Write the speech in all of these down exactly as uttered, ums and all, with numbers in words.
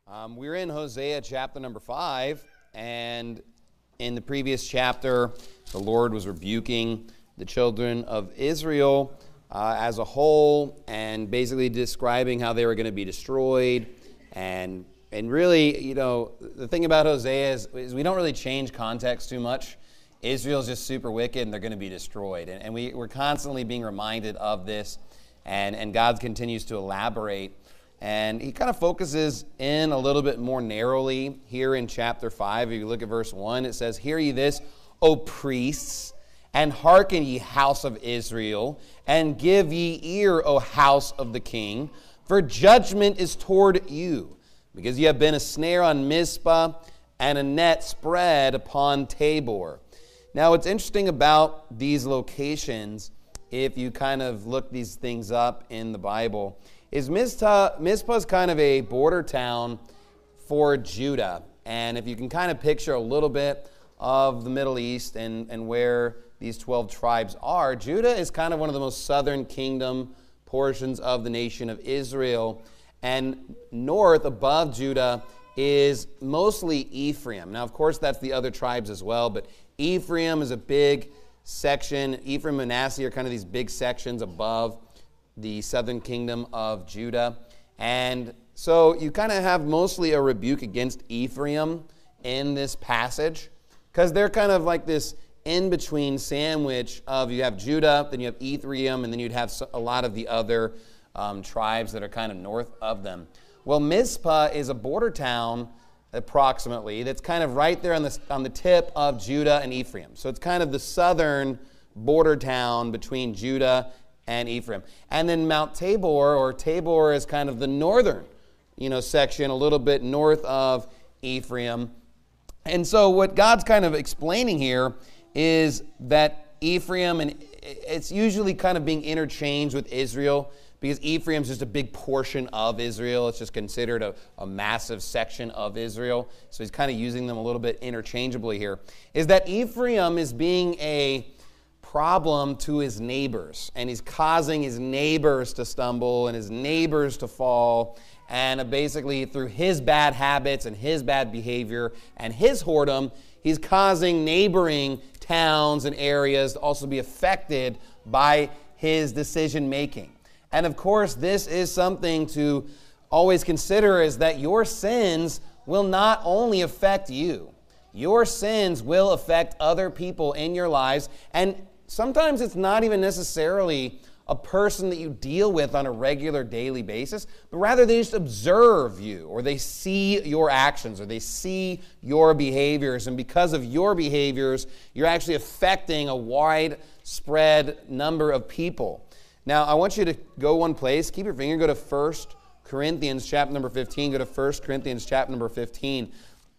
Um, we're in Hosea chapter number five, and in the previous chapter, the Lord was rebuking the children of Israel uh, as a whole, and basically describing how they were going to be destroyed. And and really, you know, the thing about Hosea is, is we don't really change context too much. Israel's just super wicked, and they're going to be destroyed. And, and we, we're constantly being reminded of this, and, and God continues to elaborate. And he kind of focuses in a little bit more narrowly here in chapter five. If you look at verse one, it says, "Hear ye this, O priests, and hearken ye house of Israel, and give ye ear, O house of the king, for judgment is toward you, because ye have been a snare on Mizpah, and a net spread upon Tabor." Now, what's interesting about these locations, if you kind of look these things up in the Bible, is Mizpah, Mizpah is kind of a border town for Judah. And if you can kind of picture a little bit of the Middle East and, and where these twelve tribes are, Judah is kind of one of the most southern kingdom portions of the nation of Israel. And north above Judah is mostly Ephraim. Now, of course, that's the other tribes as well, but Ephraim is a big section. Ephraim and Manasseh are kind of these big sections above the southern kingdom of Judah. And so you kind of have mostly a rebuke against Ephraim in this passage, because they're kind of like this in-between sandwich of, you have Judah, then you have Ephraim, and then you'd have a lot of the other um, tribes that are kind of north of them. Well, Mizpah is a border town, approximately, that's kind of right there on the, on the tip of Judah and Ephraim. So it's kind of the southern border town between Judah and Ephraim. And then Mount Tabor, or Tabor, is kind of the northern, you know, section, a little bit north of Ephraim. And so what God's kind of explaining here is that Ephraim, and it's usually kind of being interchanged with Israel, because Ephraim's just a big portion of Israel. It's just considered a, a massive section of Israel. So he's kind of using them a little bit interchangeably here. Is that Ephraim is being a problem to his neighbors, and he's causing his neighbors to stumble and his neighbors to fall, and basically through his bad habits and his bad behavior and his whoredom, he's causing neighboring towns and areas to also be affected by his decision making. And of course, this is something to always consider, is that your sins will not only affect you, your sins will affect other people in your lives. And sometimes it's not even necessarily a person that you deal with on a regular daily basis, but rather they just observe you, or they see your actions, or they see your behaviors. And because of your behaviors, you're actually affecting a widespread number of people. Now, I want you to go one place. Keep your finger. Go to First Corinthians chapter number fifteen. Go to First Corinthians chapter number fifteen.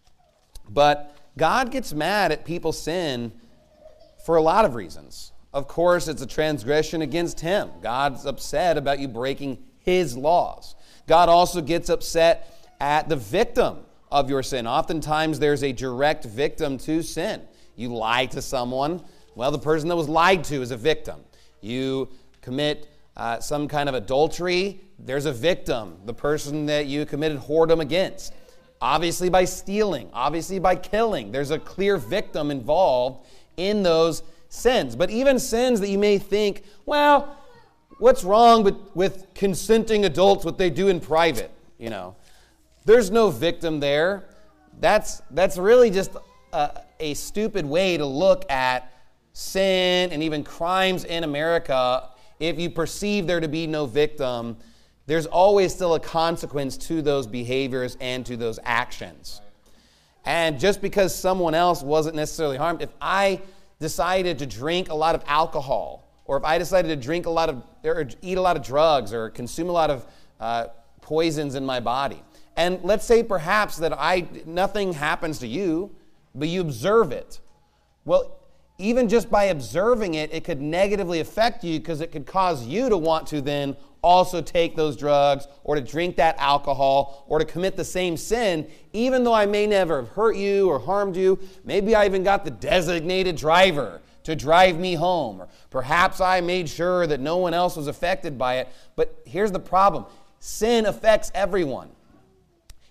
But God gets mad at people's sin for a lot of reasons. Of course, it's a transgression against him. God's upset about you breaking his laws. God also gets upset at the victim of your sin. Oftentimes, there's a direct victim to sin. You lie to someone. Well, the person that was lied to is a victim. You commit uh, some kind of adultery, there's a victim, the person that you committed whoredom against. Obviously by stealing, obviously by killing, there's a clear victim involved in those sins. But even sins that you may think, well, what's wrong with, with consenting adults, what they do in private, you know? There's no victim there. That's, that's really just a, a stupid way to look at sin and even crimes in America. If you perceive there to be no victim, there's always still a consequence to those behaviors and to those actions. And just because someone else wasn't necessarily harmed, if I decided to drink a lot of alcohol, or if I decided to drink a lot of, or eat a lot of drugs, or consume a lot of uh, poisons in my body, and let's say perhaps that I nothing happens to you, but you observe it. Well, even just by observing it, it could negatively affect you, because it could cause you to want to then also take those drugs, or to drink that alcohol, or to commit the same sin, even though I may never have hurt you or harmed you. Maybe I even got the designated driver to drive me home, or perhaps I made sure that no one else was affected by it. But here's the problem. Sin affects everyone.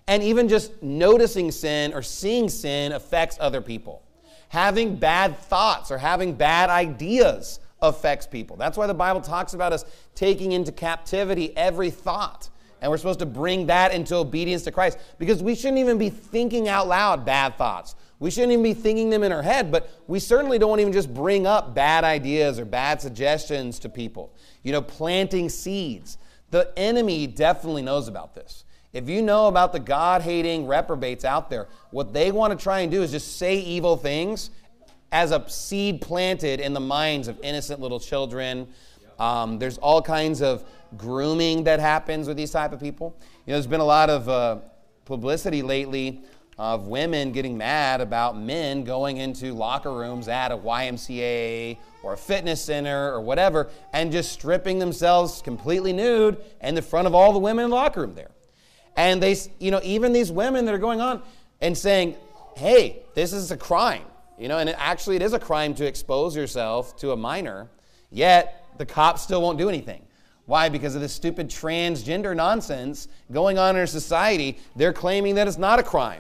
And even just noticing sin or seeing sin affects other people. Having bad thoughts or having bad ideas affects people. That's why the Bible talks about us taking into captivity every thought. And we're supposed to bring that into obedience to Christ. Because we shouldn't even be thinking out loud bad thoughts. We shouldn't even be thinking them in our head, but we certainly don't even just bring up bad ideas or bad suggestions to people. You know, planting seeds. The enemy definitely knows about this. If you know about the God-hating reprobates out there, what they want to try and do is just say evil things as a seed planted in the minds of innocent little children. Um, there's all kinds of grooming that happens with these type of people. You know, there's been a lot of uh, publicity lately of women getting mad about men going into locker rooms at a Y M C A or a fitness center or whatever and just stripping themselves completely nude in the front of all the women in the locker room there. And they, you know, even these women that are going on and saying, hey, this is a crime. You know, and it, actually it is a crime to expose yourself to a minor, yet the cops still won't do anything. Why? Because of this stupid transgender nonsense going on in our society. They're claiming that it's not a crime.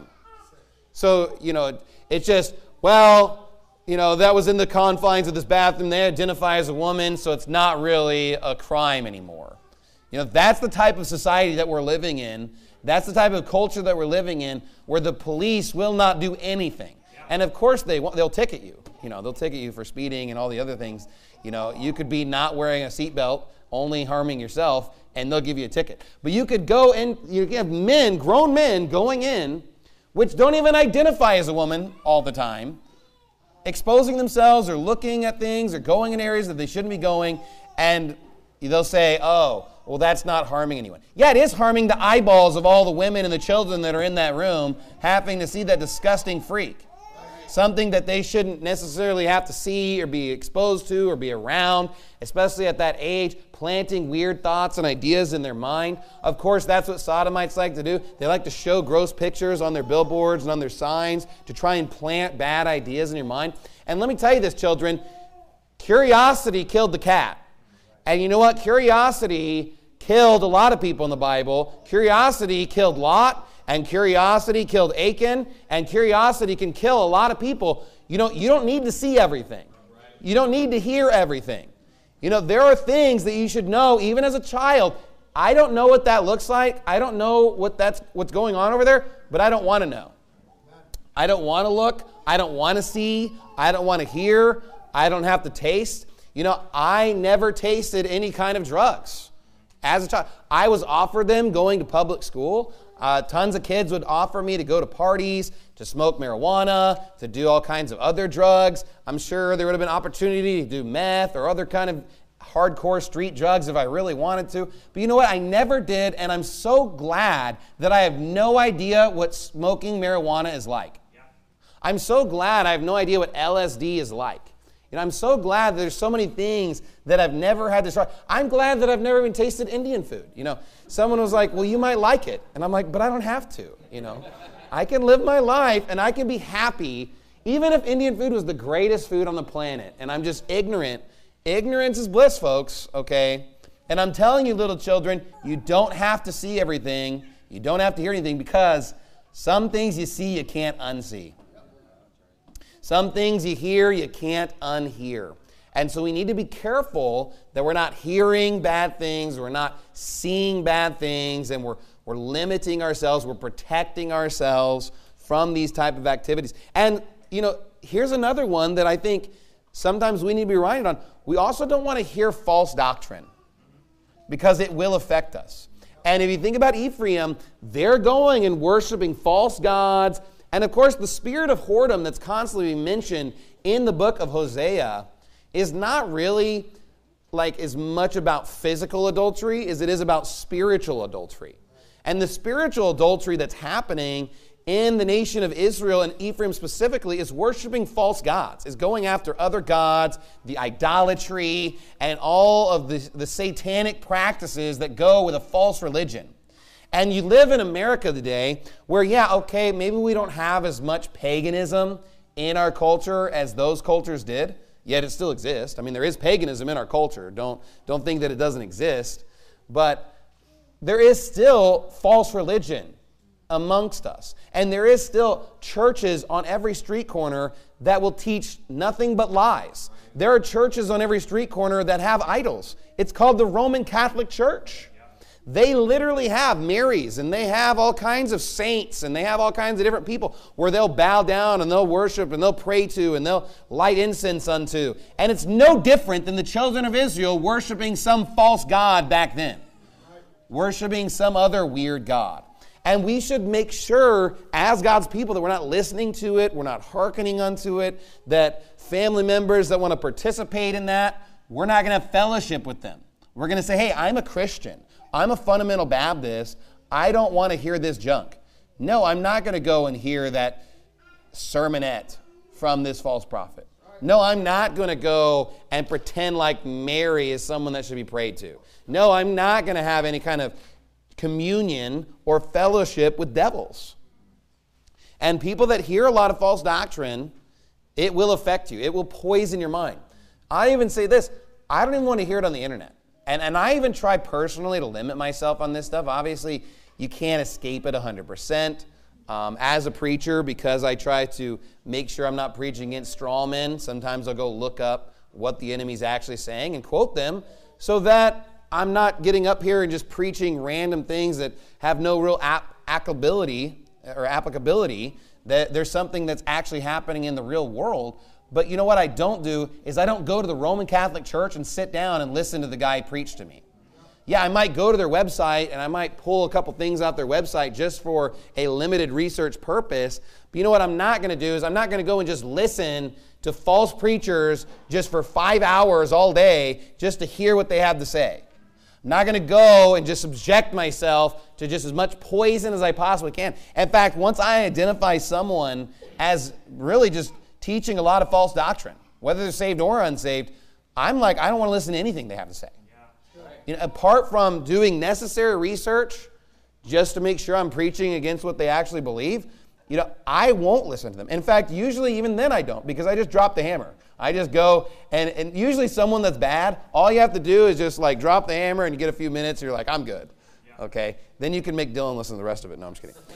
So, you know, it's just, well, you know, that was in the confines of this bathroom. They identify as a woman, so it's not really a crime anymore. You know, that's the type of society that we're living in. That's the type of culture that we're living in, where the police will not do anything. And of course they they'll ticket you. You know, they'll ticket you for speeding and all the other things. You know, you could be not wearing a seatbelt, only harming yourself, and they'll give you a ticket. But you could go in, you have men, grown men going in, which don't even identify as a woman all the time, exposing themselves or looking at things or going in areas that they shouldn't be going, and they'll say, oh, well, that's not harming anyone. Yeah, it is harming the eyeballs of all the women and the children that are in that room having to see that disgusting freak. Something that they shouldn't necessarily have to see or be exposed to or be around, especially at that age, planting weird thoughts and ideas in their mind. Of course, that's what sodomites like to do. They like to show gross pictures on their billboards and on their signs to try and plant bad ideas in your mind. And let me tell you this, children, curiosity killed the cat. And you know what? Curiosity killed a lot of people in the Bible. Curiosity killed Lot. And curiosity killed Achan, and curiosity can kill a lot of people. You know, you don't need to see everything. You don't need to hear everything. You know, there are things that you should know, even as a child. I don't know what that looks like. I don't know what that's what's going on over there, but I don't want to know. I don't want to look. I don't want to see. I don't want to hear. I don't have to taste. You know, I never tasted any kind of drugs as a child. I was offered them going to public school. Uh, tons of kids would offer me to go to parties, to smoke marijuana, to do all kinds of other drugs. I'm sure there would have been opportunity to do meth or other kind of hardcore street drugs if I really wanted to. But you know what? I never did, and I'm so glad that I have no idea what smoking marijuana is like. Yeah. I'm so glad I have no idea what L S D is like. You know, I'm so glad that there's so many things that I've never had to try. I'm glad that I've never even tasted Indian food. You know, someone was like, well, you might like it. And I'm like, but I don't have to, you know. I can live my life and I can be happy even if Indian food was the greatest food on the planet and I'm just ignorant. Ignorance is bliss, folks, okay? And I'm telling you, little children, you don't have to see everything. You don't have to hear anything because some things you see you can't unsee. Some things you hear, you can't unhear. And so we need to be careful that we're not hearing bad things, we're not seeing bad things, and we're, we're limiting ourselves, we're protecting ourselves from these type of activities. And, you know, here's another one that I think sometimes we need to be reminded on. We also don't want to hear false doctrine because it will affect us. And if you think about Ephraim, they're going and worshiping false gods. And of course, the spirit of whoredom that's constantly mentioned in the book of Hosea is not really like as much about physical adultery as it is about spiritual adultery. And the spiritual adultery that's happening in the nation of Israel and Ephraim specifically is worshiping false gods, is going after other gods, the idolatry, and all of the, the satanic practices that go with a false religion. And you live in America today where, yeah, okay, maybe we don't have as much paganism in our culture as those cultures did, yet it still exists. I mean, there is paganism in our culture. Don't, don't think that it doesn't exist. But there is still false religion amongst us. And there is still churches on every street corner that will teach nothing but lies. There are churches on every street corner that have idols. It's called the Roman Catholic Church. They literally have Marys, and they have all kinds of saints, and they have all kinds of different people where they'll bow down and they'll worship and they'll pray to and they'll light incense unto. And it's no different than the children of Israel worshiping some false god back then, worshiping some other weird god. And we should make sure as God's people that we're not listening to it, we're not hearkening unto it, that family members that want to participate in that, we're not going to have fellowship with them. We're going to say, hey, I'm a Christian. I'm a fundamental Baptist. I don't want to hear this junk. No, I'm not going to go and hear that sermonette from this false prophet. No, I'm not going to go and pretend like Mary is someone that should be prayed to. No, I'm not going to have any kind of communion or fellowship with devils. And people that hear a lot of false doctrine, it will affect you. It will poison your mind. I even say this, I don't even want to hear it on the internet. And, and I even try personally to limit myself on this stuff. Obviously, you can't escape it one hundred percent. Um, as a preacher, because I try to make sure I'm not preaching against straw men, sometimes I'll go look up what the enemy's actually saying and quote them so that I'm not getting up here and just preaching random things that have no real ap- applicability or applicability, that there's something that's actually happening in the real world. But you know what I don't do is I don't go to the Roman Catholic Church and sit down and listen to the guy preach to me. Yeah, I might go to their website and I might pull a couple things out their website just for a limited research purpose. But you know what I'm not going to do is I'm not going to go and just listen to false preachers just for five hours all day just to hear what they have to say. I'm not going to go and just subject myself to just as much poison as I possibly can. In fact, once I identify someone as really just teaching a lot of false doctrine, whether they're saved or unsaved, I'm like, I don't want to listen to anything they have to say. You know, apart from doing necessary research just to make sure I'm preaching against what they actually believe, you know, I won't listen to them. In fact, usually even then I don't, because I just drop the hammer. I just go, and, and usually someone that's bad, all you have to do is just like drop the hammer and you get a few minutes and you're like, I'm good. Yeah. Okay? Then you can make Dylan listen to the rest of it. No, I'm just kidding.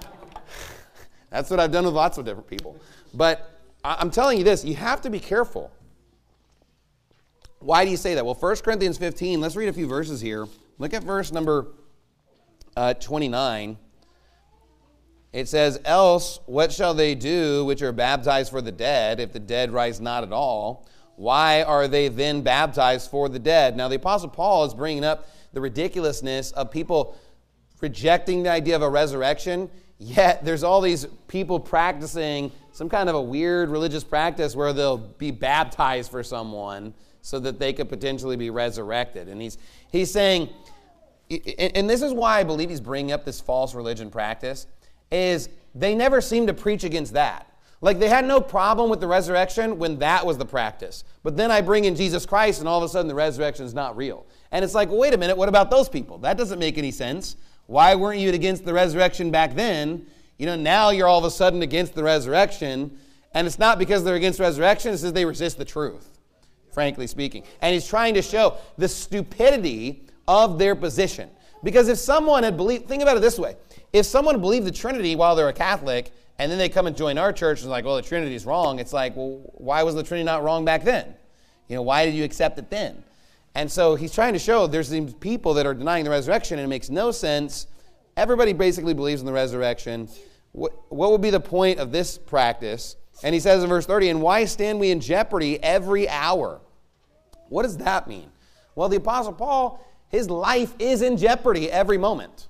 That's what I've done with lots of different people. But I'm telling you this, you have to be careful. Why do you say that? Well, First Corinthians fifteen, let's read a few verses here. Look at verse number uh, twenty-nine. It says, else, what shall they do which are baptized for the dead, if the dead rise not at all? Why are they then baptized for the dead? Now, the Apostle Paul is bringing up the ridiculousness of people rejecting the idea of a resurrection, yet there's all these people practicing some kind of a weird religious practice where they'll be baptized for someone so that they could potentially be resurrected. And he's he's saying, and this is why I believe he's bringing up this false religion practice, is they never seem to preach against that. Like they had no problem with the resurrection when that was the practice. But then I bring in Jesus Christ and all of a sudden the resurrection is not real. And it's like, well, wait a minute, what about those people? That doesn't make any sense. Why weren't you against the resurrection back then? You know, now you're all of a sudden against the resurrection. And it's not because they're against resurrection, it's because they resist the truth, frankly speaking. And he's trying to show the stupidity of their position. Because if someone had believed, think about it this way. If someone believed the Trinity while they're a Catholic, and then they come and join our church and like, well, the Trinity is wrong, it's like, well, why was the Trinity not wrong back then? You know, why did you accept it then? And so he's trying to show there's these people that are denying the resurrection, and it makes no sense. Everybody basically believes in the resurrection. What, what would be the point of this practice? And he says in verse thirty, and why stand we in jeopardy every hour? What does that mean? Well, the Apostle Paul, his life is in jeopardy every moment.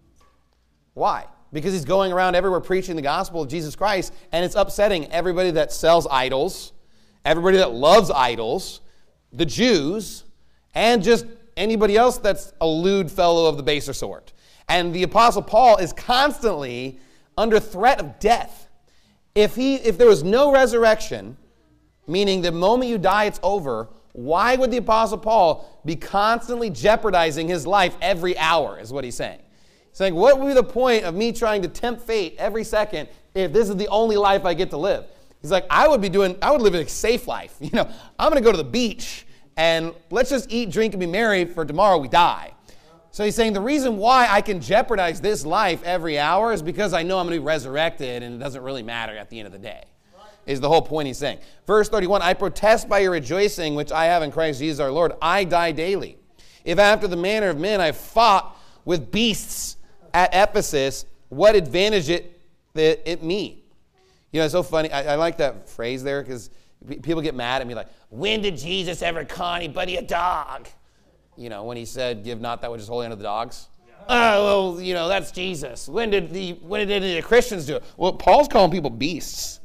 Why? Because he's going around everywhere preaching the gospel of Jesus Christ, and it's upsetting everybody that sells idols, everybody that loves idols, the Jews, and just anybody else that's a lewd fellow of the baser sort. And the Apostle Paul is constantly under threat of death. If he, if there was no resurrection, meaning the moment you die it's over, why would the Apostle Paul be constantly jeopardizing his life every hour, is what he's saying. Saying, what would be the point of me trying to tempt fate every second if this is the only life I get to live? He's like, I would be doing, I would live a safe life. You know, I'm going to go to the beach and let's just eat, drink, and be merry for tomorrow we die. So he's saying the reason why I can jeopardize this life every hour is because I know I'm going to be resurrected and it doesn't really matter at the end of the day, is the whole point he's saying. Verse thirty-one, I protest by your rejoicing, which I have in Christ Jesus our Lord. I die daily. If after the manner of men I fought with beasts at Ephesus, what advantage it, it, it me? You know, it's so funny. I, I like that phrase there because people get mad at me like, when did Jesus ever call anybody a dog? You know, when he said, give not that which is holy unto the dogs. Yeah. Oh, well, you know, that's Jesus. When did the when did the Christians do it? Well, Paul's calling people beasts.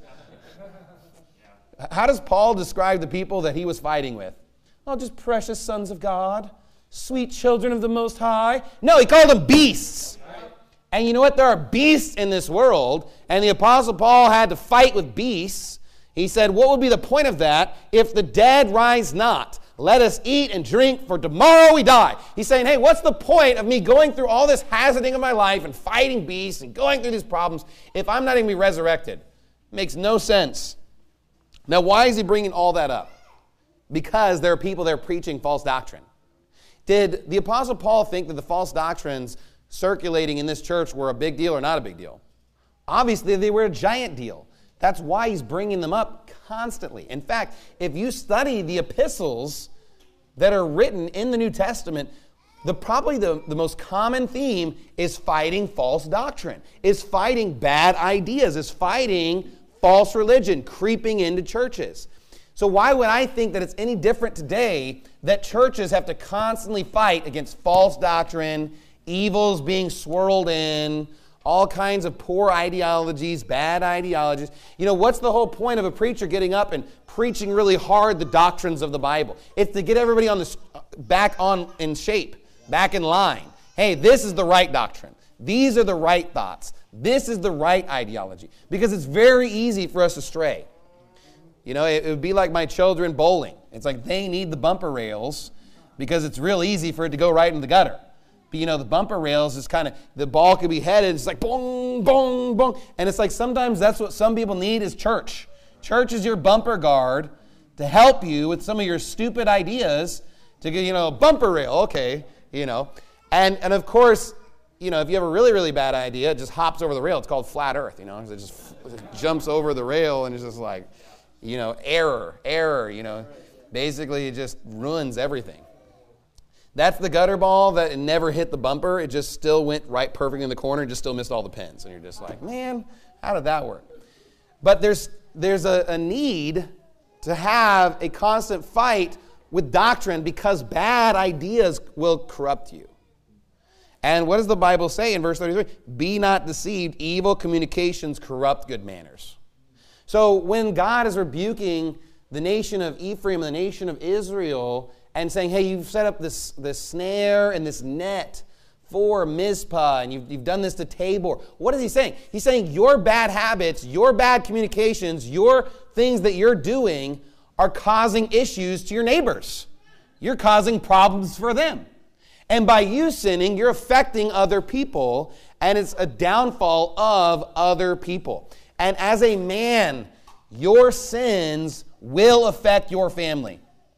Yeah. How does Paul describe the people that he was fighting with? Oh, just precious sons of God, sweet children of the Most High. No, he called them beasts. Right. And you know what? There are beasts in this world, and the Apostle Paul had to fight with beasts. He said, what would be the point of that if the dead rise not? Let us eat and drink, for tomorrow we die. He's saying, hey, what's the point of me going through all this hazarding of my life and fighting beasts and going through these problems if I'm not even be resurrected? It makes no sense. Now, why is he bringing all that up? Because there are people there preaching false doctrine. Did the Apostle Paul think that the false doctrines circulating in this church were a big deal or not a big deal? Obviously, they were a giant deal. That's why he's bringing them up constantly. In fact, if you study the epistles that are written in the New Testament, the probably the, the most common theme is fighting false doctrine, is fighting bad ideas, is fighting false religion creeping into churches. So why would I think that it's any different today that churches have to constantly fight against false doctrine, evils being swirled in, all kinds of poor ideologies, bad ideologies? You know, what's the whole point of a preacher getting up and preaching really hard the doctrines of the Bible? It's to get everybody on the back on in shape, back in line. Hey, this is the right doctrine. These are the right thoughts. This is the right ideology. Because it's very easy for us to stray. You know, it, it would be like my children bowling. It's like they need the bumper rails because it's real easy for it to go right in the gutter. But, you know, the bumper rails is kind of, the ball could be headed, it's like boom, boom, boom. And it's like sometimes that's what some people need is church. Church is your bumper guard to help you with some of your stupid ideas to get, you know, bumper rail, okay, you know. And, and of course, you know, if you have a really, really bad idea, it just hops over the rail. It's called flat earth, you know. It just, it just jumps over the rail and it's just like, you know, error, error, you know. Basically, it just ruins everything. That's the gutter ball that it never hit the bumper. It just still went right perfect in the corner and just still missed all the pins. And you're just like, man, how did that work? But there's there's a, a need to have a constant fight with doctrine because bad ideas will corrupt you. And what does the Bible say in verse thirty-three? Be not deceived, evil communications corrupt good manners. So when God is rebuking the nation of Ephraim and the nation of Israel and saying, hey, you've set up this, this snare and this net for Mizpah, and you've, you've done this to Tabor. What is he saying? He's saying your bad habits, your bad communications, your things that you're doing are causing issues to your neighbors. You're causing problems for them. And by you sinning, you're affecting other people, and it's a downfall of other people. And as a man, your sins will affect your family.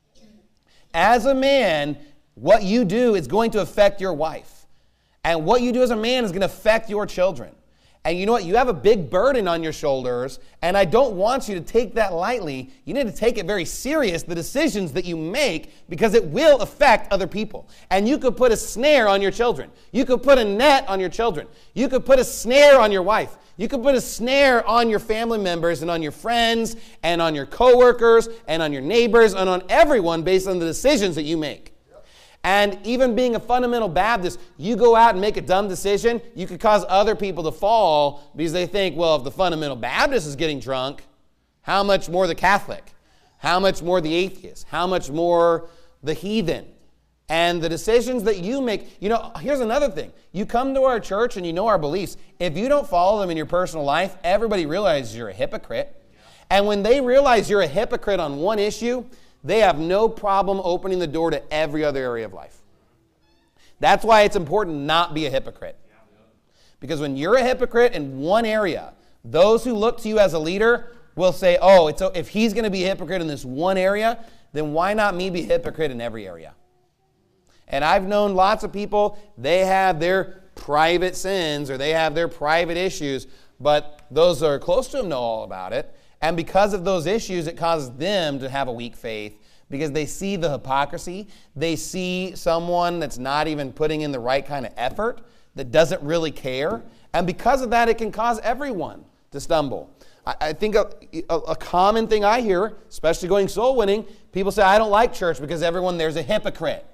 As a man, what you do is going to affect your wife. And what you do as a man is going to affect your children. And you know what? You have a big burden on your shoulders, and I don't want you to take that lightly. You need to take it very serious, the decisions that you make, because it will affect other people. And you could put a snare on your children. You could put a net on your children. You could put a snare on your wife. You could put a snare on your family members and on your friends and on your coworkers and on your neighbors and on everyone based on the decisions that you make. And even being a fundamental Baptist, you go out and make a dumb decision, you could cause other people to fall because they think, well, if the fundamental Baptist is getting drunk, how much more the Catholic? How much more the atheist? How much more the heathen? And the decisions that you make, you know, here's another thing. You come to our church and you know our beliefs. If you don't follow them in your personal life, everybody realizes you're a hypocrite. And when they realize you're a hypocrite on one issue, they have no problem opening the door to every other area of life. That's why it's important not be a hypocrite. Because when you're a hypocrite in one area, those who look to you as a leader will say, oh, it's, if he's going to be a hypocrite in this one area, then why not me be a hypocrite in every area? And I've known lots of people, they have their private sins or they have their private issues, but those that are close to them know all about it. And because of those issues, it causes them to have a weak faith because they see the hypocrisy. They see someone that's not even putting in the right kind of effort, that doesn't really care. And because of that, it can cause everyone to stumble. I, I think a, a, a common thing I hear, especially going soul winning, people say, I don't like church because everyone there's a hypocrite.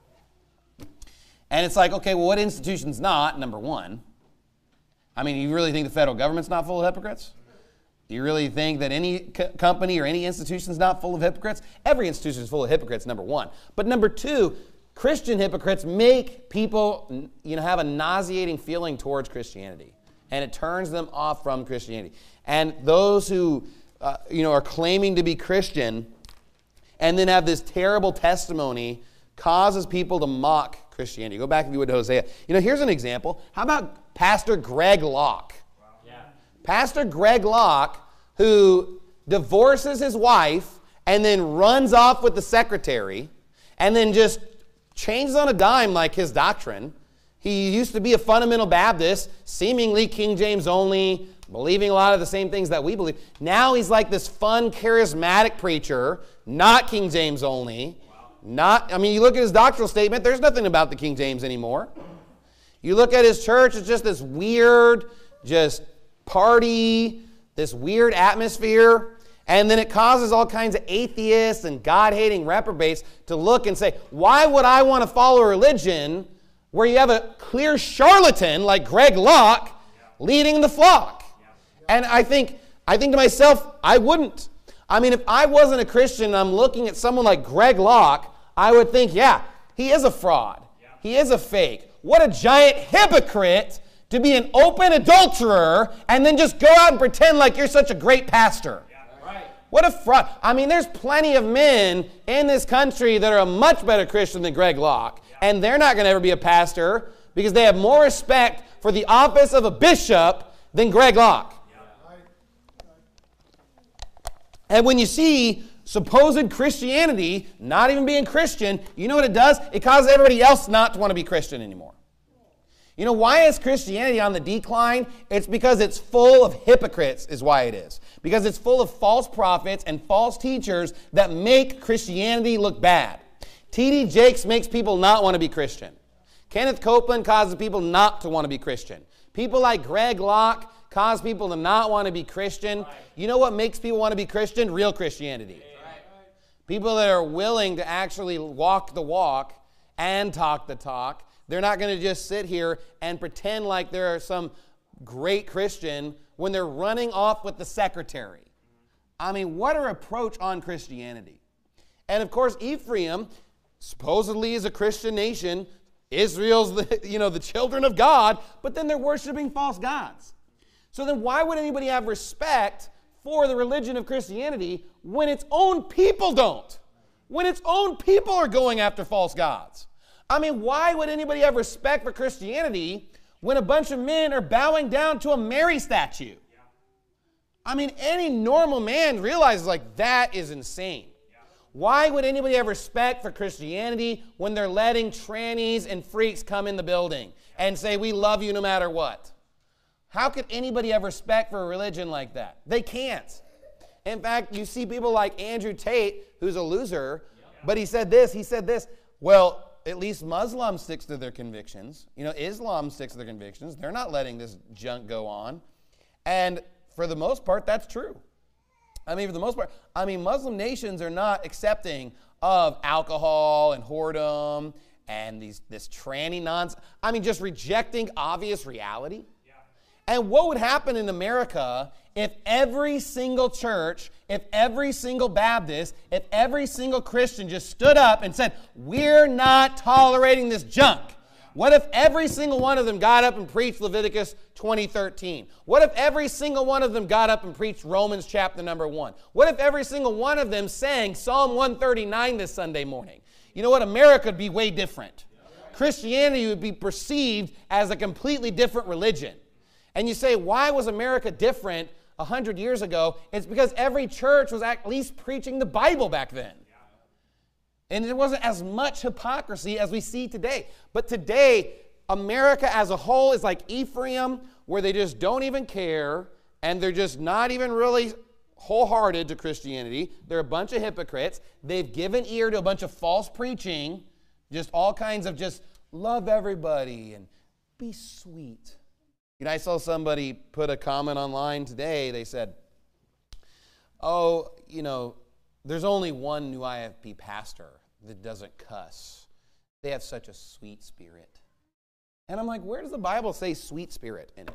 And it's like, okay, well, what institution's not, number one? I mean, you really think the federal government's not full of hypocrites? Do you really think that any co- company or any institution's not full of hypocrites? Every institution is full of hypocrites, number one. But number two, Christian hypocrites make people, you know, have a nauseating feeling towards Christianity. And it turns them off from Christianity. And those who, uh, you know, are claiming to be Christian and then have this terrible testimony causes people to mock Christianity. Go back if you would to Hosea. You know, here's an example. How about Pastor Greg Locke? Wow. Yeah. Pastor Greg Locke, who divorces his wife and then runs off with the secretary and then just changes on a dime like his doctrine. He used to be a fundamental Baptist, seemingly King James only, believing a lot of the same things that we believe. Now he's like this fun, charismatic preacher, not King James only. Not, I mean, you look at his doctrinal statement, there's nothing about the King James anymore. You look at his church, it's just this weird, just party, this weird atmosphere. And then it causes all kinds of atheists and God-hating reprobates to look and say, why would I want to follow a religion where you have a clear charlatan like Greg Locke leading the flock? And I think, I think to myself, I wouldn't. I mean, if I wasn't a Christian and I'm looking at someone like Greg Locke, I would think, yeah, he is a fraud. Yeah. He is a fake. What a giant hypocrite to be an open adulterer and then just go out and pretend like you're such a great pastor. Yeah. Right. What a fraud. I mean, there's plenty of men in this country that are a much better Christian than Greg Locke, yeah. and they're not going to ever be a pastor because they have more respect for the office of a bishop than Greg Locke. And when you see supposed Christianity not even being Christian, you know what it does? It causes everybody else not to want to be Christian anymore. You know, why is Christianity on the decline? It's because it's full of hypocrites is why it is. Because it's full of false prophets and false teachers that make Christianity look bad. T D Jakes makes people not want to be Christian. Kenneth Copeland causes people not to want to be Christian. People like Greg Locke cause people to not want to be Christian. Right. You know what makes people want to be Christian? Real Christianity. Right. People that are willing to actually walk the walk and talk the talk. They're not going to just sit here and pretend like they're some great Christian when they're running off with the secretary. I mean, what a reproach on Christianity. And of course, Ephraim supposedly is a Christian nation. Israel's the, you know, the children of God, but then they're worshiping false gods. So then why would anybody have respect for the religion of Christianity when its own people don't? When its own people are going after false gods? I mean, why would anybody have respect for Christianity when a bunch of men are bowing down to a Mary statue? I mean, any normal man realizes like that is insane. Why would anybody have respect for Christianity when they're letting trannies and freaks come in the building and say, we love you no matter what? How could anybody have respect for a religion like that? They can't. In fact, you see people like Andrew Tate, who's a loser, but he said this, he said this, well, at least Muslim sticks to their convictions. You know, Islam sticks to their convictions. They're not letting this junk go on. And for the most part, that's true. I mean, for the most part, I mean, Muslim nations are not accepting of alcohol and whoredom and these this tranny nonsense. I mean, just rejecting obvious reality. And what would happen in America if every single church, if every single Baptist, if every single Christian just stood up and said, we're not tolerating this junk? What if every single one of them got up and preached Leviticus twenty thirteen? What if every single one of them got up and preached Romans chapter number one? What if every single one of them sang Psalm one thirty-nine this Sunday morning? You know what? America would be way different. Christianity would be perceived as a completely different religion. And you say, why was America different one hundred years ago? It's because every church was at least preaching the Bible back then. And there wasn't as much hypocrisy as we see today. But today, America as a whole is like Ephraim, where they just don't even care, and they're just not even really wholehearted to Christianity. They're a bunch of hypocrites. They've given ear to a bunch of false preaching, just all kinds of just love everybody and be sweet. You know, I saw somebody put a comment online today. They said, oh, you know, there's only one new I F P pastor that doesn't cuss. They have such a sweet spirit. And I'm like, where does the Bible say sweet spirit in it?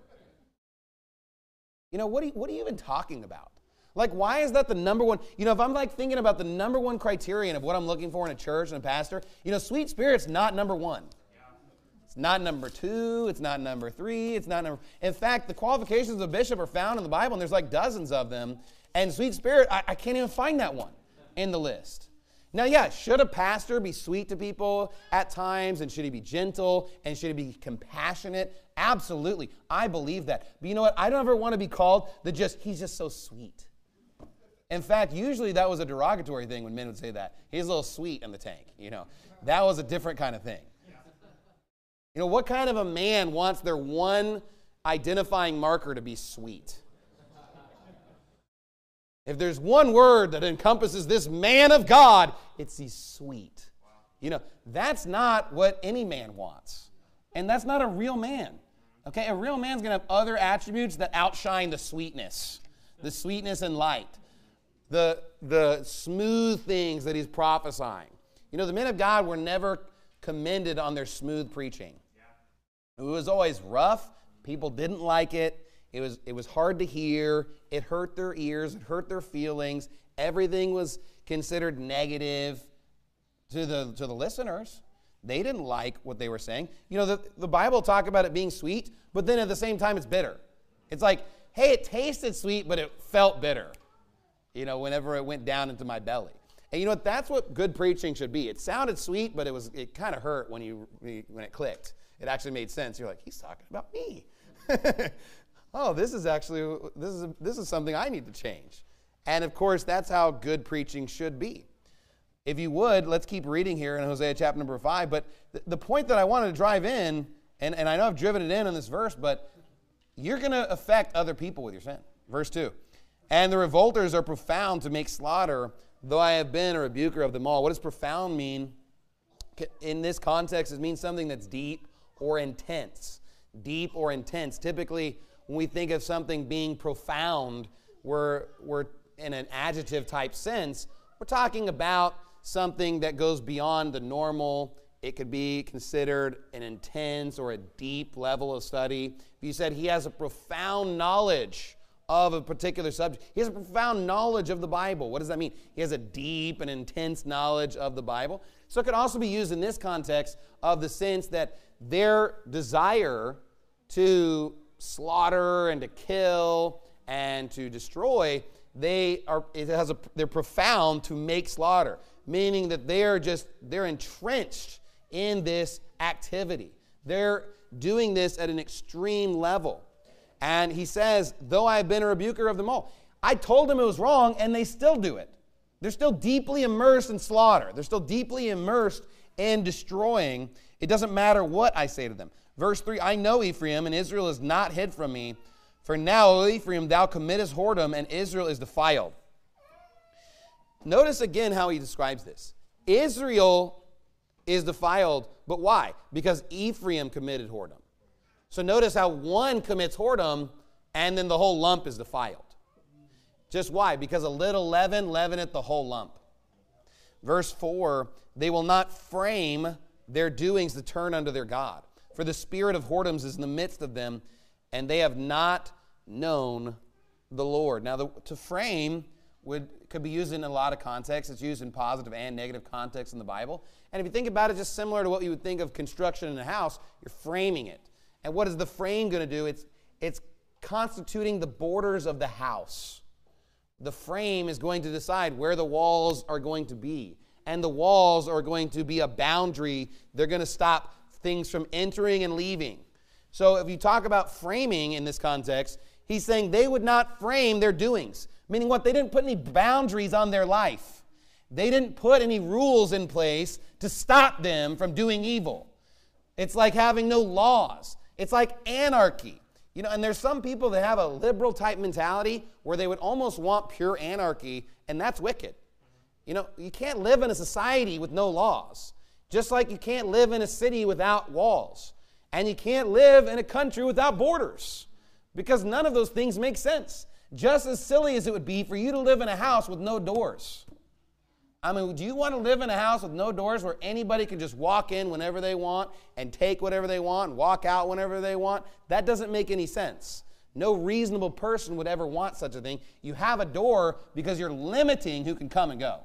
You know, what are you, what are you even talking about? Like, why is that the number one? You know, if I'm like thinking about the number one criterion of what I'm looking for in a church and a pastor, you know, sweet spirit's not number one. It's not number two. It's not number three. It's not number. In fact, the qualifications of a bishop are found in the Bible, and there's like dozens of them. And sweet spirit, I, I can't even find that one in the list. Now, yeah, should a pastor be sweet to people at times, and should he be gentle, and should he be compassionate? Absolutely. I believe that. But you know what? I don't ever want to be called the just, he's just so sweet. In fact, usually that was a derogatory thing when men would say that. He's a little sweet in the tank, you know. That was a different kind of thing. You know, what kind of a man wants their one identifying marker to be sweet? If there's one word that encompasses this man of God, it's he's sweet. You know, that's not what any man wants. And that's not a real man. Okay, a real man's going to have other attributes that outshine the sweetness. The sweetness and light. The, the smooth things that he's prophesying. You know, the men of God were never commended on their smooth preaching. It was always rough. People didn't like it. It was, it was hard to hear. It hurt their ears. It hurt their feelings. Everything was considered negative to the, to the listeners. They didn't like what they were saying. You know, the, the Bible talk about it being sweet, but then at the same time it's bitter. It's like, hey, it tasted sweet, but it felt bitter, you know, whenever it went down into my belly. And you know what? That's what good preaching should be. It sounded sweet, but it was it kind of hurt when you when it clicked. It actually made sense. You're like, he's talking about me. Oh, this is actually, this is, this is something I need to change. And of course, that's how good preaching should be. If you would, let's keep reading here in Hosea chapter number five. But th- the point that I wanted to drive in, and, and I know I've driven it in on this verse, but you're going to affect other people with your sin. Verse two. And the revolters are profound to make slaughter, though I have been a rebuker of them all. What does profound mean? In this context, it means something that's deep or intense. Deep or intense. Typically, when we think of something being profound, we're, we're in an adjective type sense. We're talking about something that goes beyond the normal. It could be considered an intense or a deep level of study. If you said he has a profound knowledge of a particular subject, he has a profound knowledge of the Bible. What does that mean? He has a deep and intense knowledge of the Bible. So it could also be used in this context of the sense that their desire to slaughter and to kill and to destroy, they are it has a they're profound to make slaughter, meaning that they're just they're entrenched in this activity. They're doing this at an extreme level. And he says, though I have been a rebuker of them all, I told them it was wrong and they still do it. They're still deeply immersed in slaughter. They're still deeply immersed in destroying. It doesn't matter what I say to them. Verse three, I know Ephraim, and Israel is not hid from me. For now, O Ephraim, thou committest whoredom, and Israel is defiled. Notice again how he describes this. Israel is defiled, but why? Because Ephraim committed whoredom. So notice how one commits whoredom, and then the whole lump is defiled. Just why? Because a little leaven leaveneth the whole lump. Verse four, they will not frame their doings to turn unto their God. For the spirit of whoredoms is in the midst of them, and they have not known the Lord. Now, the, to frame would could be used in a lot of contexts. It's used in positive and negative contexts in the Bible. And if you think about it, just similar to what you would think of construction in a house, you're framing it. And what is the frame going to do? It's, it's constituting the borders of the house. The frame is going to decide where the walls are going to be. And the walls are going to be a boundary. They're going to stop things from entering and leaving. So if you talk about framing in this context, he's saying they would not frame their doings. Meaning what? They didn't put any boundaries on their life. They didn't put any rules in place to stop them from doing evil. It's like having no laws. It's like anarchy. You know, and there's some people that have a liberal type mentality where they would almost want pure anarchy, and that's wicked. You know, you can't live in a society with no laws. Just like you can't live in a city without walls. And you can't live in a country without borders. Because none of those things make sense. Just as silly as it would be for you to live in a house with no doors. I mean, do you want to live in a house with no doors where anybody can just walk in whenever they want and take whatever they want and walk out whenever they want? That doesn't make any sense. No reasonable person would ever want such a thing. You have a door because you're limiting who can come and go.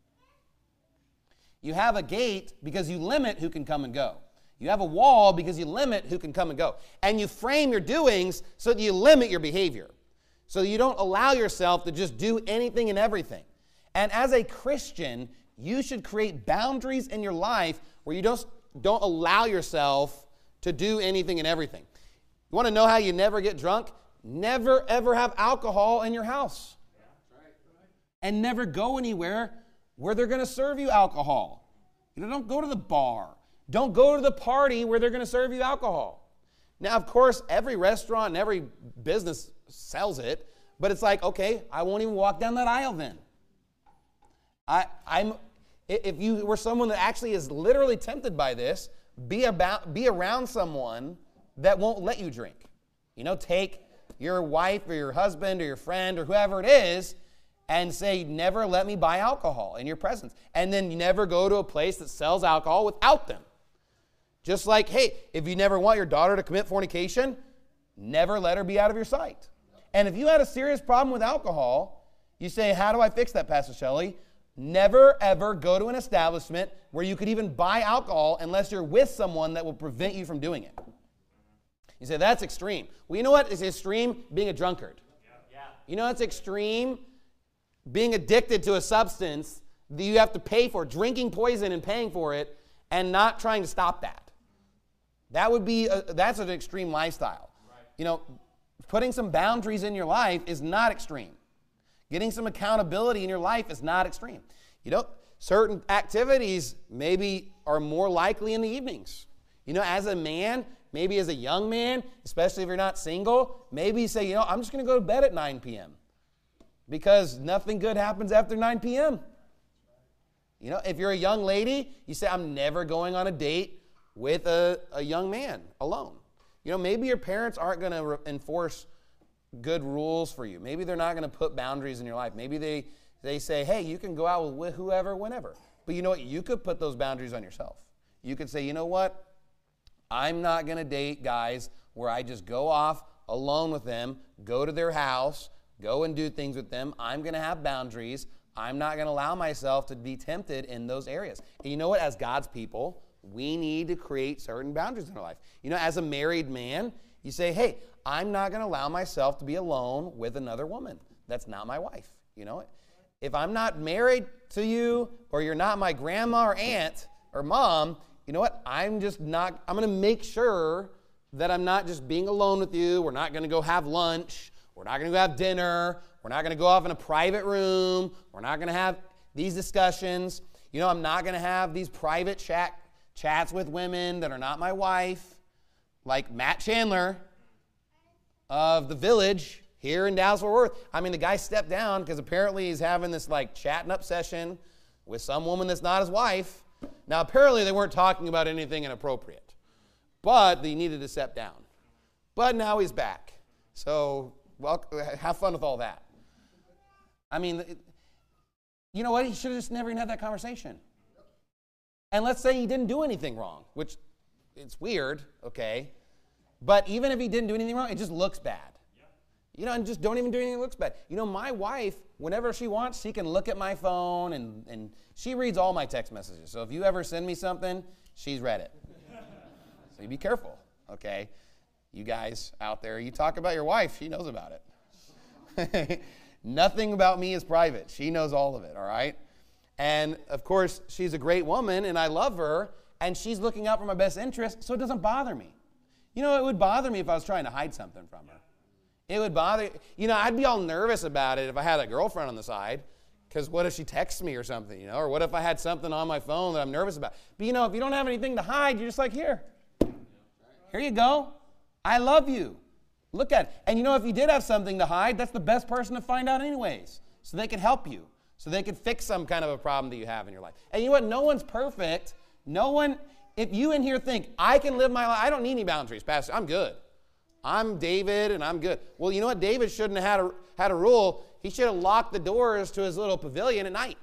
You have a gate because you limit who can come and go. You have a wall because you limit who can come and go. And you frame your doings so that you limit your behavior. So you don't allow yourself to just do anything and everything. And as a Christian, you should create boundaries in your life where you don't, don't allow yourself to do anything and everything. You want to know how you never get drunk? Never, ever have alcohol in your house. And never go anywhere where they're going to serve you alcohol. You know, don't go to the bar. Don't go to the party where they're going to serve you alcohol. Now, of course, every restaurant and every business sells it, but it's like, okay, I won't even walk down that aisle then. I, I'm, if you were someone that actually is literally tempted by this, be about, be around someone that won't let you drink. You know, take your wife or your husband or your friend or whoever it is and say, never let me buy alcohol in your presence. And then you never go to a place that sells alcohol without them. Just like, hey, if you never want your daughter to commit fornication, never let her be out of your sight. And if you had a serious problem with alcohol, you say, how do I fix that, Pastor Shelley? Never, ever go to an establishment where you could even buy alcohol unless you're with someone that will prevent you from doing it. You say, that's extreme. Well, you know what is extreme? Being a drunkard. Yeah. You know what's extreme? Being addicted to a substance that you have to pay for, drinking poison and paying for it, and not trying to stop that. That would be, a, that's an extreme lifestyle. Right. You know, putting some boundaries in your life is not extreme. Getting some accountability in your life is not extreme. You know, certain activities maybe are more likely in the evenings. You know, as a man, maybe as a young man, especially if you're not single, maybe you say, you know, I'm just going to go to bed at nine p.m. because nothing good happens after nine p.m. You know, if you're a young lady, you say, I'm never going on a date with a, a young man alone. You know, maybe your parents aren't going to re- enforce good rules for you. Maybe they're not going to put boundaries in your life. Maybe they, they say, hey, you can go out with whoever, whenever. But you know what? You could put those boundaries on yourself. You could say, you know what? I'm not going to date guys where I just go off alone with them, go to their house, go and do things with them. I'm going to have boundaries. I'm not going to allow myself to be tempted in those areas. And you know what? As God's people, we need to create certain boundaries in our life. You know, as a married man, you say, hey, I'm not going to allow myself to be alone with another woman. That's not my wife. You know, if I'm not married to you, or you're not my grandma or aunt or mom, you know what? I'm just not, I'm going to make sure that I'm not just being alone with you. We're not going to go have lunch. We're not going to go have dinner. We're not going to go off in a private room. We're not going to have these discussions. You know, I'm not going to have these private chat, chats with women that are not my wife, like Matt Chandler of The Village here in Dallas-Fort Worth. I mean, the guy stepped down because apparently he's having this like chatting up session with some woman that's not his wife. Now, apparently they weren't talking about anything inappropriate, but they needed to step down. But now he's back. So, well, have fun with all that. I mean, you know what? He should have just never even had that conversation. And let's say he didn't do anything wrong, which it's weird, okay? But even if he didn't do anything wrong, it just looks bad. You know, and just don't even do anything that looks bad. You know, my wife, whenever she wants, she can look at my phone, and, and she reads all my text messages. So if you ever send me something, she's read it. So you be careful, okay? You guys out there, you talk about your wife, she knows about it. Nothing about me is private. She knows all of it, all right? And, of course, she's a great woman, and I love her, and she's looking out for my best interest, so it doesn't bother me. You know, it would bother me if I was trying to hide something from her. It would bother, you know, I'd be all nervous about it if I had a girlfriend on the side, Because what if she texts me or something, you know? Or what if I had something on my phone that I'm nervous about? But, you know, if you don't have anything to hide, you're just like, here. Here you go. I love you. Look at it. And, you know, if you did have something to hide, that's the best person to find out anyways. So they can help you. So they can fix some kind of a problem that you have in your life. And you know what? No one's perfect. No one, if you in here think, I can live my life, I don't need any boundaries, Pastor. I'm good. I'm David and I'm good. Well, you know what? David shouldn't have had a, had a rule. He should have locked the doors to his little pavilion at night.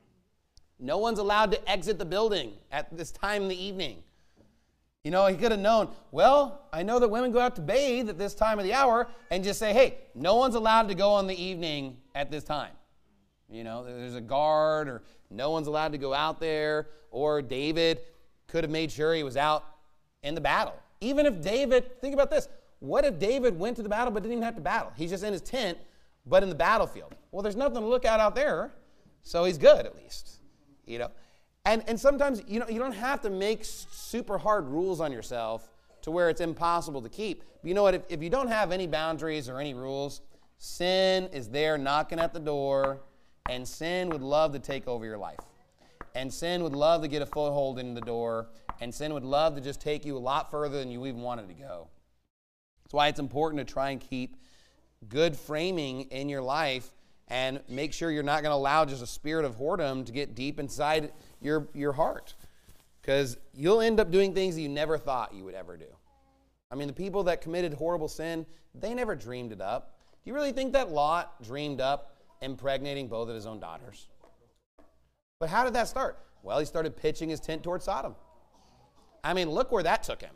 No one's allowed to exit the building at this time in the evening. You know, he could have known, well, I know that women go out to bathe at this time of the hour, and just say, hey, no one's allowed to go on the evening at this time. You know, there's a guard, or no one's allowed to go out there. Or David could have made sure he was out in the battle. Even if David, think about this, what if David went to the battle but didn't even have to battle? He's just in his tent, but in the battlefield. Well, there's nothing to look at out there, so he's good at least, you know. And and sometimes, you know, you don't have to make super hard rules on yourself to where it's impossible to keep. But you know what? If, if you don't have any boundaries or any rules, sin is there knocking at the door, and sin would love to take over your life. And sin would love to get a foothold in the door, and sin would love to just take you a lot further than you even wanted to go. That's why it's important to try and keep good framing in your life and make sure you're not going to allow just a spirit of whoredom to get deep inside your, your heart. Because you'll end up doing things that you never thought you would ever do. I mean, the people that committed horrible sin, they never dreamed it up. Do you really think that Lot dreamed up impregnating both of his own daughters? But how did that start? Well, he started pitching his tent towards Sodom. I mean, look where that took him.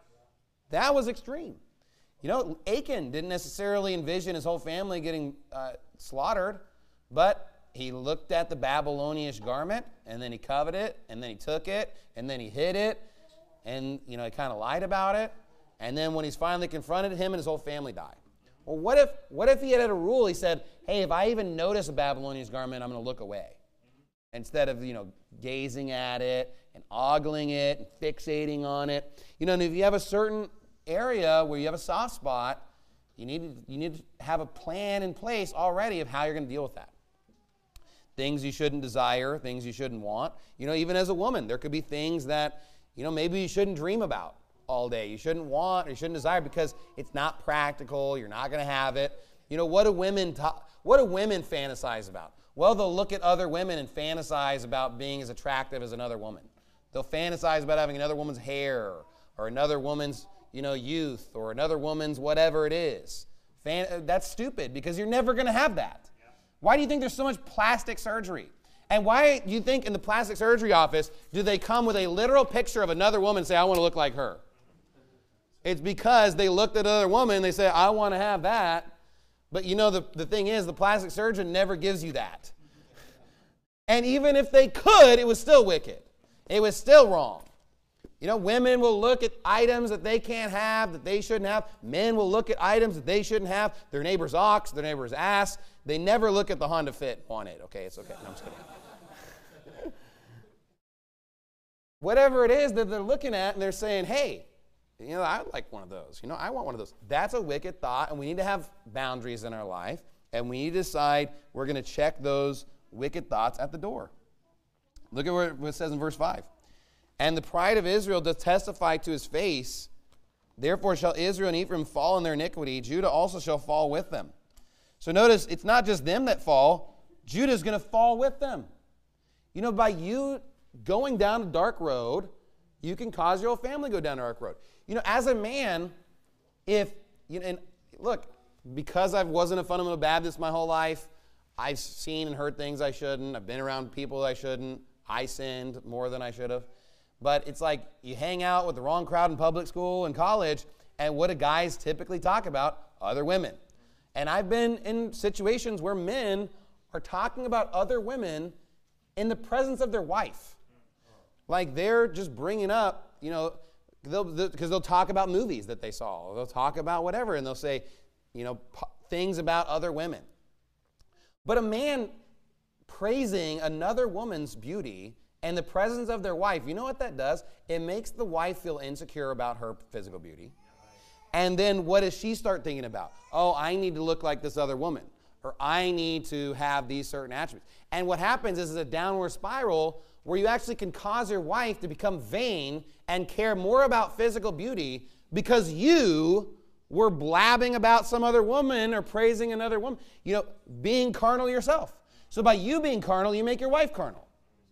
That was extreme. You know, Achan didn't necessarily envision his whole family getting uh, slaughtered, but he looked at the Babylonian garment, and then he coveted it, and then he took it, and then he hid it, and, you know, he kind of lied about it, and then when he's finally confronted, him and his whole family died. Well, what if what if he had a rule? He said, hey, if I even notice a Babylonian garment, I'm going to look away. Instead of, you know, gazing at it and ogling it and fixating on it. You know, and if you have a certain area where you have a soft spot, you need to, you need to have a plan in place already of how you're going to deal with that. Things you shouldn't desire, things you shouldn't want. You know, even as a woman, there could be things that, you know, maybe you shouldn't dream about all day. You shouldn't want or you shouldn't desire because it's not practical. You're not going to have it. You know, what do women ta- what do women fantasize about? Well, they'll look at other women and fantasize about being as attractive as another woman. They'll fantasize about having another woman's hair or another woman's, you know, youth or another woman's whatever it is. Fan- that's stupid because you're never going to have that. Yeah. Why do you think there's so much plastic surgery? And why do you think in the plastic surgery office do they come with a literal picture of another woman and say, I want to look like her? It's because they looked at another woman and they say, I want to have that. But you know, the, the thing is, the plastic surgeon never gives you that. And even if they could, it was still wicked. It was still wrong. You know, women will look at items that they can't have, that they shouldn't have. Men will look at items that they shouldn't have. Their neighbor's ox, their neighbor's ass. They never look at the Honda Fit on it. Okay, it's okay. No, I'm just kidding. Whatever it is that they're looking at and they're saying, hey, you know, I like one of those. You know, I want one of those. That's a wicked thought, and we need to have boundaries in our life, and we need to decide we're going to check those wicked thoughts at the door. Look at what it says in verse five. And the pride of Israel doth testify to his face. Therefore shall Israel and Ephraim fall in their iniquity. Judah also shall fall with them. So notice, it's not just them that fall. Judah is going to fall with them. You know, by you going down a dark road, you can cause your whole family to go down a dark road. You know, as a man, if, you know, and look, because I wasn't a fundamental Baptist my whole life, I've seen and heard things I shouldn't. I've been around people I shouldn't. I sinned more than I should have. But it's like you hang out with the wrong crowd in public school and college, and what do guys typically talk about? Other women. And I've been in situations where men are talking about other women in the presence of their wife. Like they're just bringing up, you know, they'll, because they'll talk about movies that they saw, or they'll talk about whatever, and they'll say, you know, p- things about other women. But a man praising another woman's beauty in the presence of their wife, you know what that does? It makes the wife feel insecure about her physical beauty. And then what does she start thinking about? Oh, I need to look like this other woman. or I need to have these certain attributes. And what happens is, is a downward spiral where you actually can cause your wife to become vain and care more about physical beauty because you were blabbing about some other woman or praising another woman, you know, being carnal yourself. So by you being carnal, you make your wife carnal.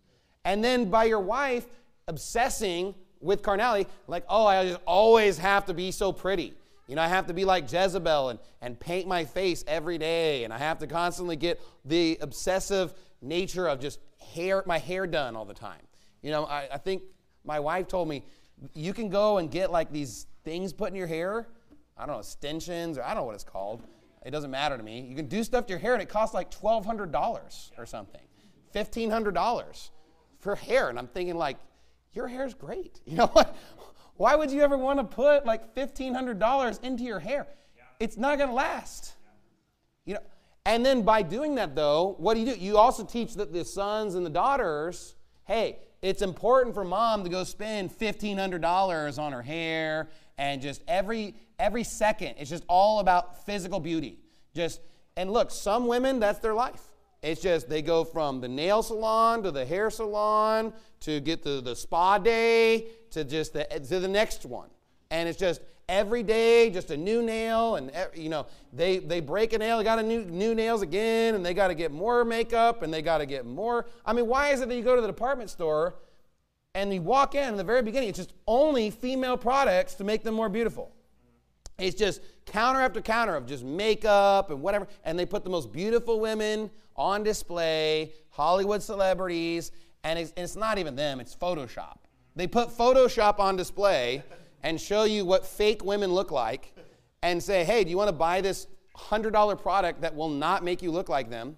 And then by your wife obsessing with carnality, like, oh, I just always have to be so pretty. You know, I have to be like Jezebel and, and paint my face every day. And I have to constantly get the obsessive nature of just hair, my hair done all the time. You know, I, I think my wife told me, you can go and get like these things put in your hair. I don't know, extensions, or I don't know what it's called. It doesn't matter to me. You can do stuff to your hair and it costs like twelve hundred dollars or something. fifteen hundred dollars for hair. And I'm thinking like, your hair's great. You know what? Why would you ever want to put like fifteen hundred dollars into your hair? Yeah. It's not going to last. Yeah. You know. And then by doing that, though, what do you do? You also teach the, the sons and the daughters, hey, it's important for mom to go spend fifteen hundred dollars on her hair, and just every every second, it's just all about physical beauty. Just and look, some women, that's their life. It's just they go from the nail salon to the hair salon to get to the spa day to just the, to the next one. And it's just every day, just a new nail. And, you know, they, they break a nail, they got a new, new nails again, and they got to get more makeup, and they got to get more. I mean, why is it that you go to the department store and you walk in in the very beginning, it's just only female products to make them more beautiful? It's just counter after counter of just makeup and whatever. And they put the most beautiful women on display, Hollywood celebrities, and it's, it's not even them, it's Photoshop. They put Photoshop on display and show you what fake women look like and say, hey, do you want to buy this one hundred dollar product that will not make you look like them?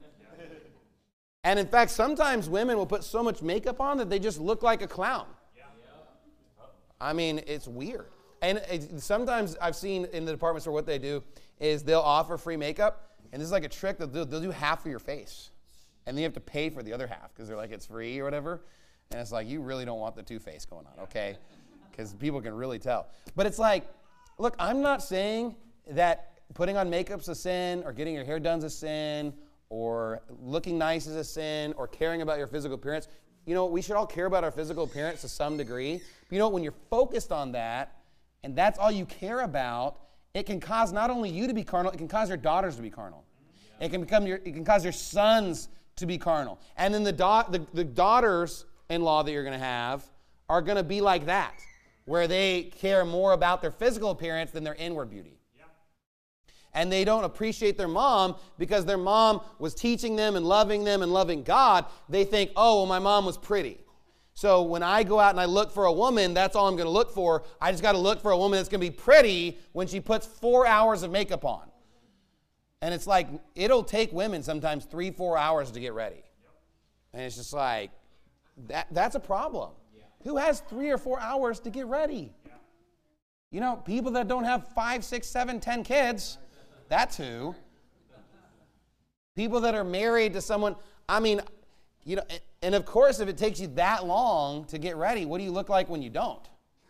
And in fact, sometimes women will put so much makeup on that they just look like a clown. I mean, it's weird. And it, sometimes I've seen in the department store what they do is they'll offer free makeup, and this is like a trick. They'll do, they'll do half of your face, and then you have to pay for the other half because they're like, it's free or whatever. And it's like, you really don't want the two-face going on, okay? Because people can really tell. But it's like, look, I'm not saying that putting on makeup's a sin, or getting your hair done's a sin, or looking nice is a sin, or caring about your physical appearance. You know, we should all care about our physical appearance to some degree. But you know, when you're focused on that, and that's all you care about, it can cause not only you to be carnal, it can cause your daughters to be carnal. It can become your, it can cause your sons to be carnal. And then the, da- the, the daughters-in-law that you're going to have are going to be like that, where they care more about their physical appearance than their inward beauty. Yeah. And they don't appreciate their mom because their mom was teaching them and loving them and loving God. They think, oh, well, my mom was pretty. So when I go out and I look for a woman, that's all I'm going to look for. I just got to look for a woman that's going to be pretty when she puts four hours of makeup on. And it's like, it'll take women sometimes three, four hours to get ready. And it's just like, that that's a problem. Who has three or four hours to get ready? You know, people that don't have five, six, seven, ten kids, that's who. People that are married to someone, I mean, you know, and of course, if it takes you that long to get ready, what do you look like when you don't?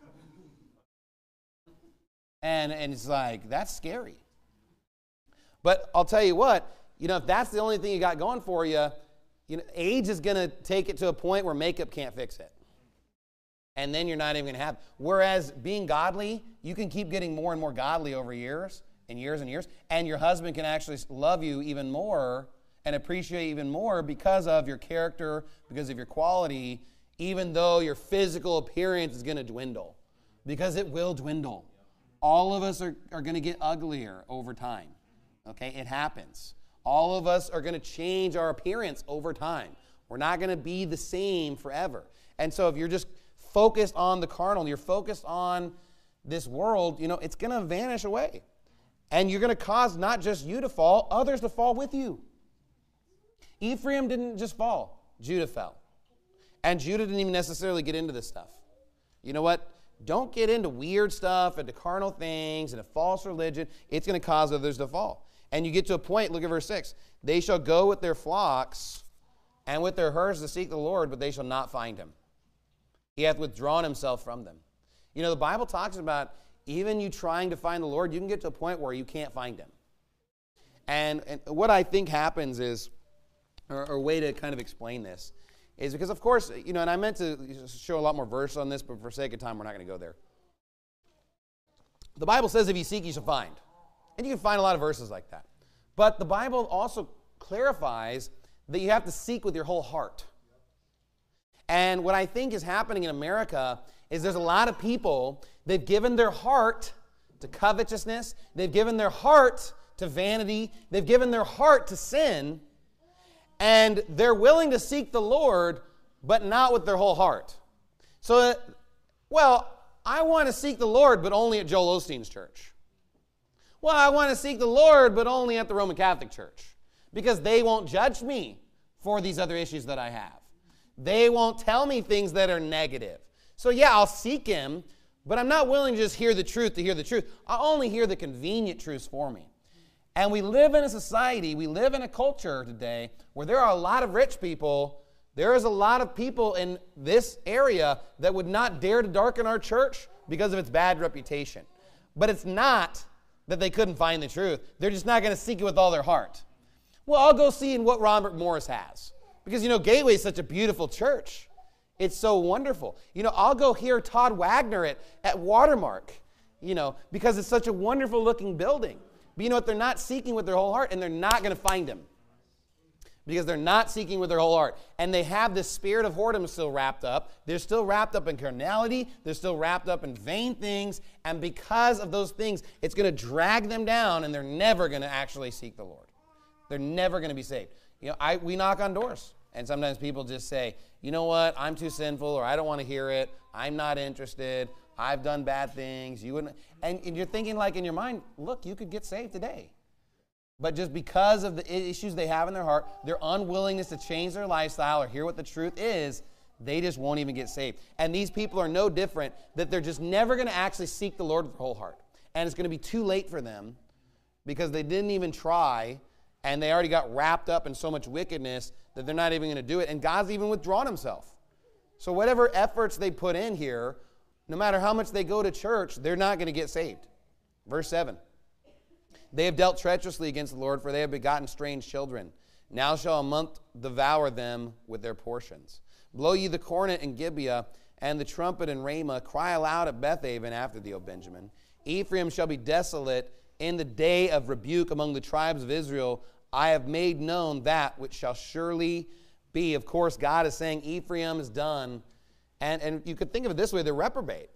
And, and it's like, that's scary. But I'll tell you what, you know, if that's the only thing you got going for you, you know, age is going to take it to a point where makeup can't fix it. And then you're not even going to have. Whereas being godly, you can keep getting more and more godly over years and years and years. And your husband can actually love you even more and appreciate you even more because of your character, because of your quality, even though your physical appearance is going to dwindle. Because it will dwindle. All of us are, are going to get uglier over time. Okay, it happens. All of us are going to change our appearance over time. We're not going to be the same forever. And so if you're just focused on the carnal, you're focused on this world, you know, it's going to vanish away. And you're going to cause not just you to fall, others to fall with you. Ephraim didn't just fall. Judah fell. And Judah didn't even necessarily get into this stuff. You know what? Don't get into weird stuff, into carnal things, into false religion. It's going to cause others to fall. And you get to a point, look at verse six. They shall go with their flocks and with their herds to seek the Lord, but they shall not find him. He hath withdrawn himself from them. You know, the Bible talks about even you trying to find the Lord, you can get to a point where you can't find him. And, and what I think happens is, or, or a way to kind of explain this, is because, of course, you know, and I meant to show a lot more verse on this, but for sake of time, we're not going to go there. The Bible says if you seek, you shall find. And you can find a lot of verses like that. But the Bible also clarifies that you have to seek with your whole heart. And what I think is happening in America is there's a lot of people, they've given their heart to covetousness, they've given their heart to vanity, they've given their heart to sin, and they're willing to seek the Lord, but not with their whole heart. So, well, I want to seek the Lord, but only at Joel Osteen's church. Well, I want to seek the Lord, but only at the Roman Catholic Church, because they won't judge me for these other issues that I have. They won't tell me things that are negative. So yeah, I'll seek Him, but I'm not willing to just hear the truth to hear the truth. I'll only hear the convenient truths for me. And we live in a society, we live in a culture today where there are a lot of rich people. There is a lot of people in this area that would not dare to darken our church because of its bad reputation. But it's not that they couldn't find the truth. They're just not going to seek it with all their heart. Well, I'll go see in what Robert Morris has. Because, you know, Gateway is such a beautiful church. It's so wonderful. You know, I'll go hear Todd Wagner at, at Watermark, you know, because it's such a wonderful looking building. But you know what? They're not seeking with their whole heart, and they're not going to find Him. Because they're not seeking with their whole heart. And they have this spirit of whoredom still wrapped up. They're still wrapped up in carnality. They're still wrapped up in vain things. And because of those things, it's going to drag them down, and they're never going to actually seek the Lord. They're never going to be saved. You know, I, we knock on doors. And sometimes people just say, you know what, I'm too sinful, or I don't want to hear it. I'm not interested. I've done bad things. You wouldn't. And, and you're thinking like in your mind, look, you could get saved today. But just because of the issues they have in their heart, their unwillingness to change their lifestyle or hear what the truth is, they just won't even get saved. And these people are no different, that they're just never going to actually seek the Lord with their whole heart. And it's going to be too late for them because they didn't even try, and they already got wrapped up in so much wickedness that they're not even going to do it. And God's even withdrawn Himself. So whatever efforts they put in here, no matter how much they go to church, they're not going to get saved. Verse seven. They have dealt treacherously against the Lord, for they have begotten strange children. Now shall a month devour them with their portions. Blow ye the cornet in Gibeah, and the trumpet in Ramah. Cry aloud at Bethaven after thee, O Benjamin. Ephraim shall be desolate in the day of rebuke among the tribes of Israel. I have made known that which shall surely be. Of course, God is saying Ephraim is done. And, and you could think of it this way, they're reprobate.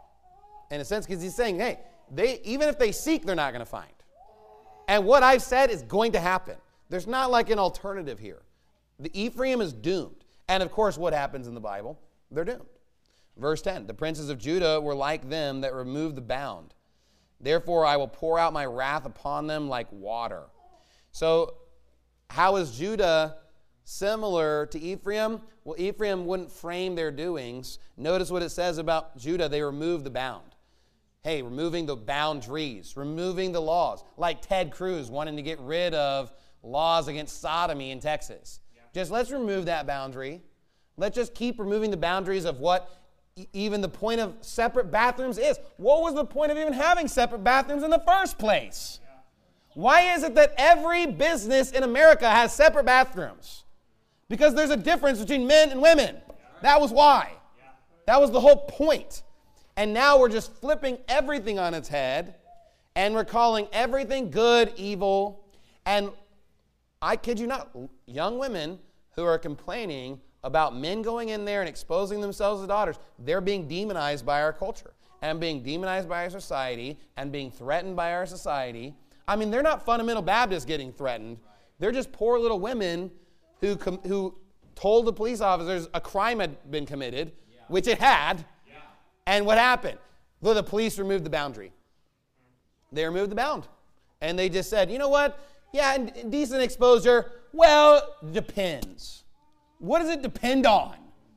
In a sense, because He's saying, hey, they even if they seek, they're not going to find. And what I've said is going to happen. There's not like an alternative here. The Ephraim is doomed. And of course, what happens in the Bible? They're doomed. Verse ten, the princes of Judah were like them that removed the bound. Therefore, I will pour out my wrath upon them like water. So, how is Judah similar to Ephraim? Well, Ephraim wouldn't frame their doings. Notice what it says about Judah. They removed the bound. Hey, removing the boundaries, removing the laws, like Ted Cruz wanting to get rid of laws against sodomy in Texas. Yeah. Just let's remove that boundary. Let's just keep removing the boundaries of what e- even the point of separate bathrooms is. What was the point of even having separate bathrooms in the first place? Yeah. Why is it that every business in America has separate bathrooms? Because there's a difference between men and women. Yeah. That was why. Yeah. That was the whole point. And now we're just flipping everything on its head, and we're calling everything good evil. And I kid you not, young women who are complaining about men going in there and exposing themselves as daughters, they're being demonized by our culture and being demonized by our society and being threatened by our society. I mean, they're not fundamental Baptists getting threatened. They're just poor little women who, com- who told the police officers a crime had been committed, yeah. which it had. And what happened? Well, the police removed the boundary. They removed the bound. And they just said, you know what? Yeah, indecent exposure. Well, depends. What does it depend on?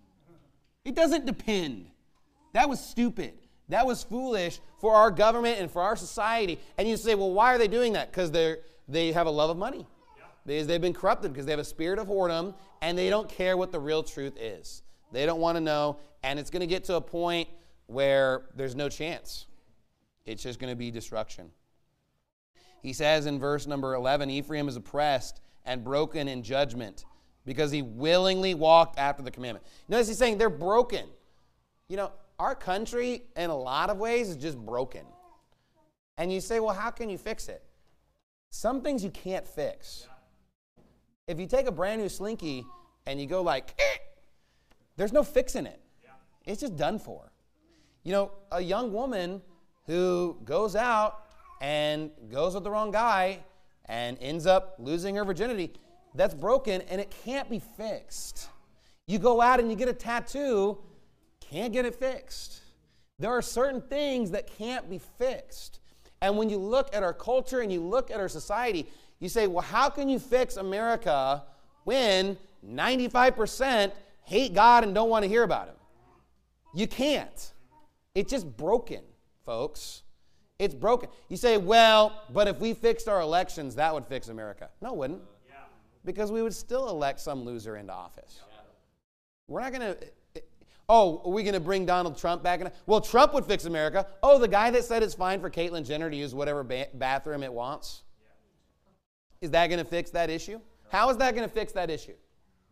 It doesn't depend. That was stupid. That was foolish for our government and for our society. And you say, well, why are they doing that? Because they they have a love of money. They, they've been corrupted because they have a spirit of whoredom, and they don't care what the real truth is. They don't want to know, and it's going to get to a point where there's no chance. It's just going to be destruction. He says in verse number eleven, Ephraim is oppressed and broken in judgment because he willingly walked after the commandment. Notice he's saying they're broken. You know, our country in a lot of ways is just broken. And you say, well, how can you fix it? Some things you can't fix. If you take a brand new Slinky and you go like, eh, there's no fixing it. It's just done for. You know, a young woman who goes out and goes with the wrong guy and ends up losing her virginity, that's broken and it can't be fixed. You go out and you get a tattoo, can't get it fixed. There are certain things that can't be fixed. And when you look at our culture and you look at our society, you say, well, how can you fix America when ninety-five percent hate God and don't want to hear about him? You can't. It's just broken, folks. It's broken. You say, well, but if we fixed our elections, that would fix America. No, it wouldn't. Yeah. Because we would still elect some loser into office. Yeah. We're not going to, oh, are we going to bring Donald Trump back? In? Well, Trump would fix America. Oh, the guy that said it's fine for Caitlyn Jenner to use whatever ba- bathroom it wants. Yeah. Is that going to fix that issue? No. How is that going to fix that issue? No.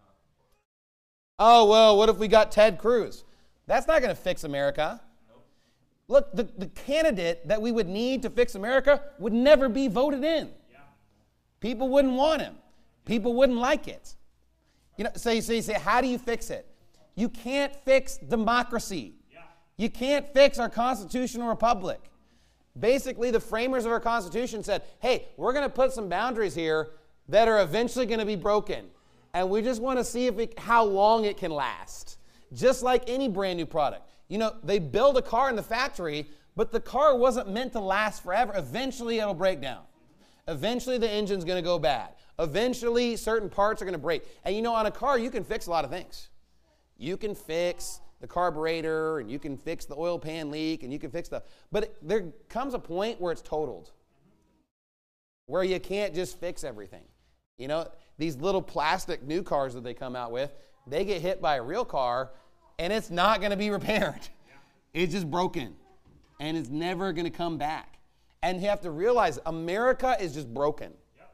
Oh, well, what if we got Ted Cruz? That's not going to fix America. Look, the, the candidate that we would need to fix America would never be voted in. Yeah. People wouldn't want him. People wouldn't like it. You know, so you say, so how do you fix it? You can't fix democracy. Yeah. You can't fix our constitutional republic. Basically, the framers of our Constitution said, hey, we're going to put some boundaries here that are eventually going to be broken. And we just want to see if it, how long it can last. Just like any brand new product. You know, they build a car in the factory, but the car wasn't meant to last forever. Eventually, it'll break down. Eventually, the engine's going to go bad. Eventually, certain parts are going to break. And you know, on a car, you can fix a lot of things. You can fix the carburetor, and you can fix the oil pan leak, and you can fix stuff. But it, there comes a point where it's totaled, where you can't just fix everything. You know, these little plastic new cars that they come out with, they get hit by a real car, and it's not going to be repaired. Yeah. It's just broken. And it's never going to come back. And you have to realize America is just broken. Yep.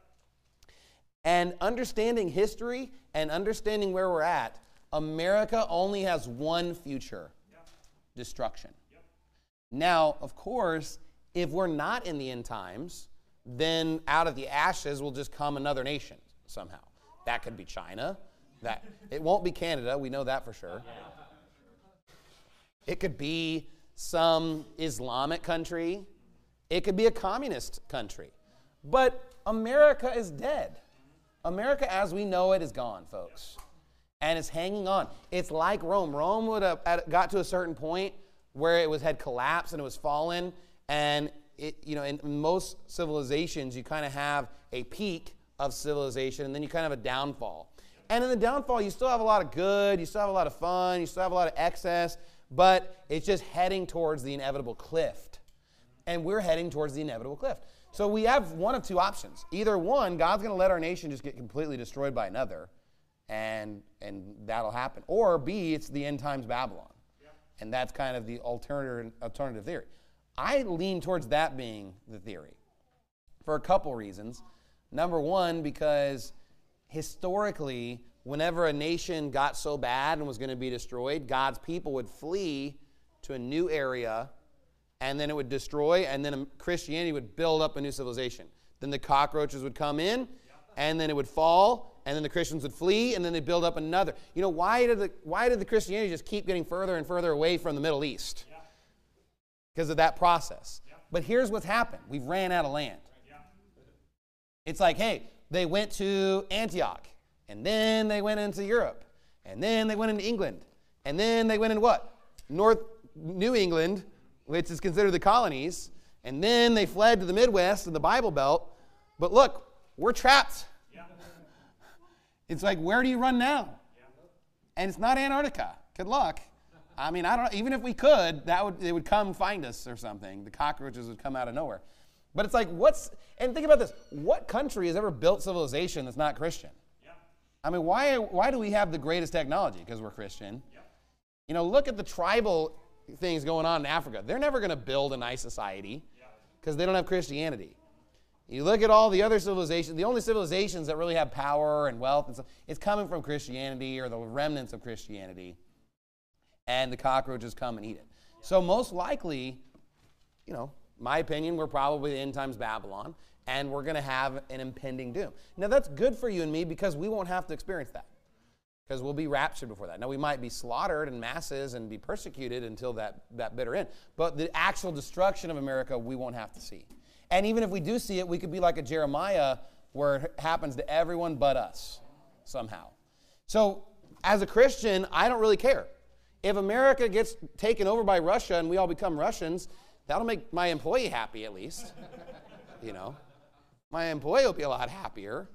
And understanding history and understanding where we're at, America only has one future. Yep. Destruction. Yep. Now, of course, if we're not in the end times, then out of the ashes will just come another nation somehow. That could be China. That it won't be Canada. We know that for sure. Yeah. It could be some Islamic country. It could be a communist country. But America is dead. America as we know it is gone, folks. And it's hanging on. It's like Rome. Rome would have got to a certain point where it was had collapsed and it was fallen. And it, you know, in most civilizations, you kind of have a peak of civilization, and then you kind of have a downfall. And in the downfall, you still have a lot of good, you still have a lot of fun, you still have a lot of excess, but it's just heading towards the inevitable cliff. And we're heading towards the inevitable cliff. So we have one of two options. Either one, God's going to let our nation just get completely destroyed by another, and and that'll happen. Or B, it's the end times Babylon. Yeah. And that's kind of the alternative, alternative theory. I lean towards that being the theory for a couple reasons. Number one, because historically, whenever a nation got so bad and was going to be destroyed, God's people would flee to a new area, and then it would destroy, and then Christianity would build up a new civilization. Then the cockroaches would come in, and then it would fall, and then the Christians would flee, and then they'd build up another. You know, why did the, why did the Christianity just keep getting further and further away from the Middle East? Because of that process. But here's what's happened. We've ran out of land. It's like, hey, they went to Antioch, and then they went into Europe, and then they went into England, and then they went into what? North New England, which is considered the colonies, and then they fled to the Midwest and the Bible Belt. But look, we're trapped. Yeah. It's like, where do you run now? Yeah. And it's not Antarctica. Good luck. I mean, I don't know. Even if we could, that would they would come find us or something. The cockroaches would come out of nowhere. But it's like, what's, and think about this. What country has ever built civilization that's not Christian? Yeah. I mean, why, why do we have the greatest technology? Because we're Christian. Yeah. You know, look at the tribal things going on in Africa. They're never going to build a nice society because they don't have Christianity. You look at all the other civilizations, the only civilizations that really have power and wealth, and stuff, it's coming from Christianity or the remnants of Christianity. And the cockroaches come and eat it. So most likely, you know, my opinion, we're probably the end times Babylon, and we're going to have an impending doom. Now, that's good for you and me because we won't have to experience that, because we'll be raptured before that. Now, we might be slaughtered in masses and be persecuted until that, that bitter end, but the actual destruction of America, we won't have to see. And even if we do see it, we could be like a Jeremiah where it happens to everyone but us somehow. So, as a Christian, I don't really care. If America gets taken over by Russia and we all become Russians, that'll make my employee happy at least. You know, my employee will be a lot happier.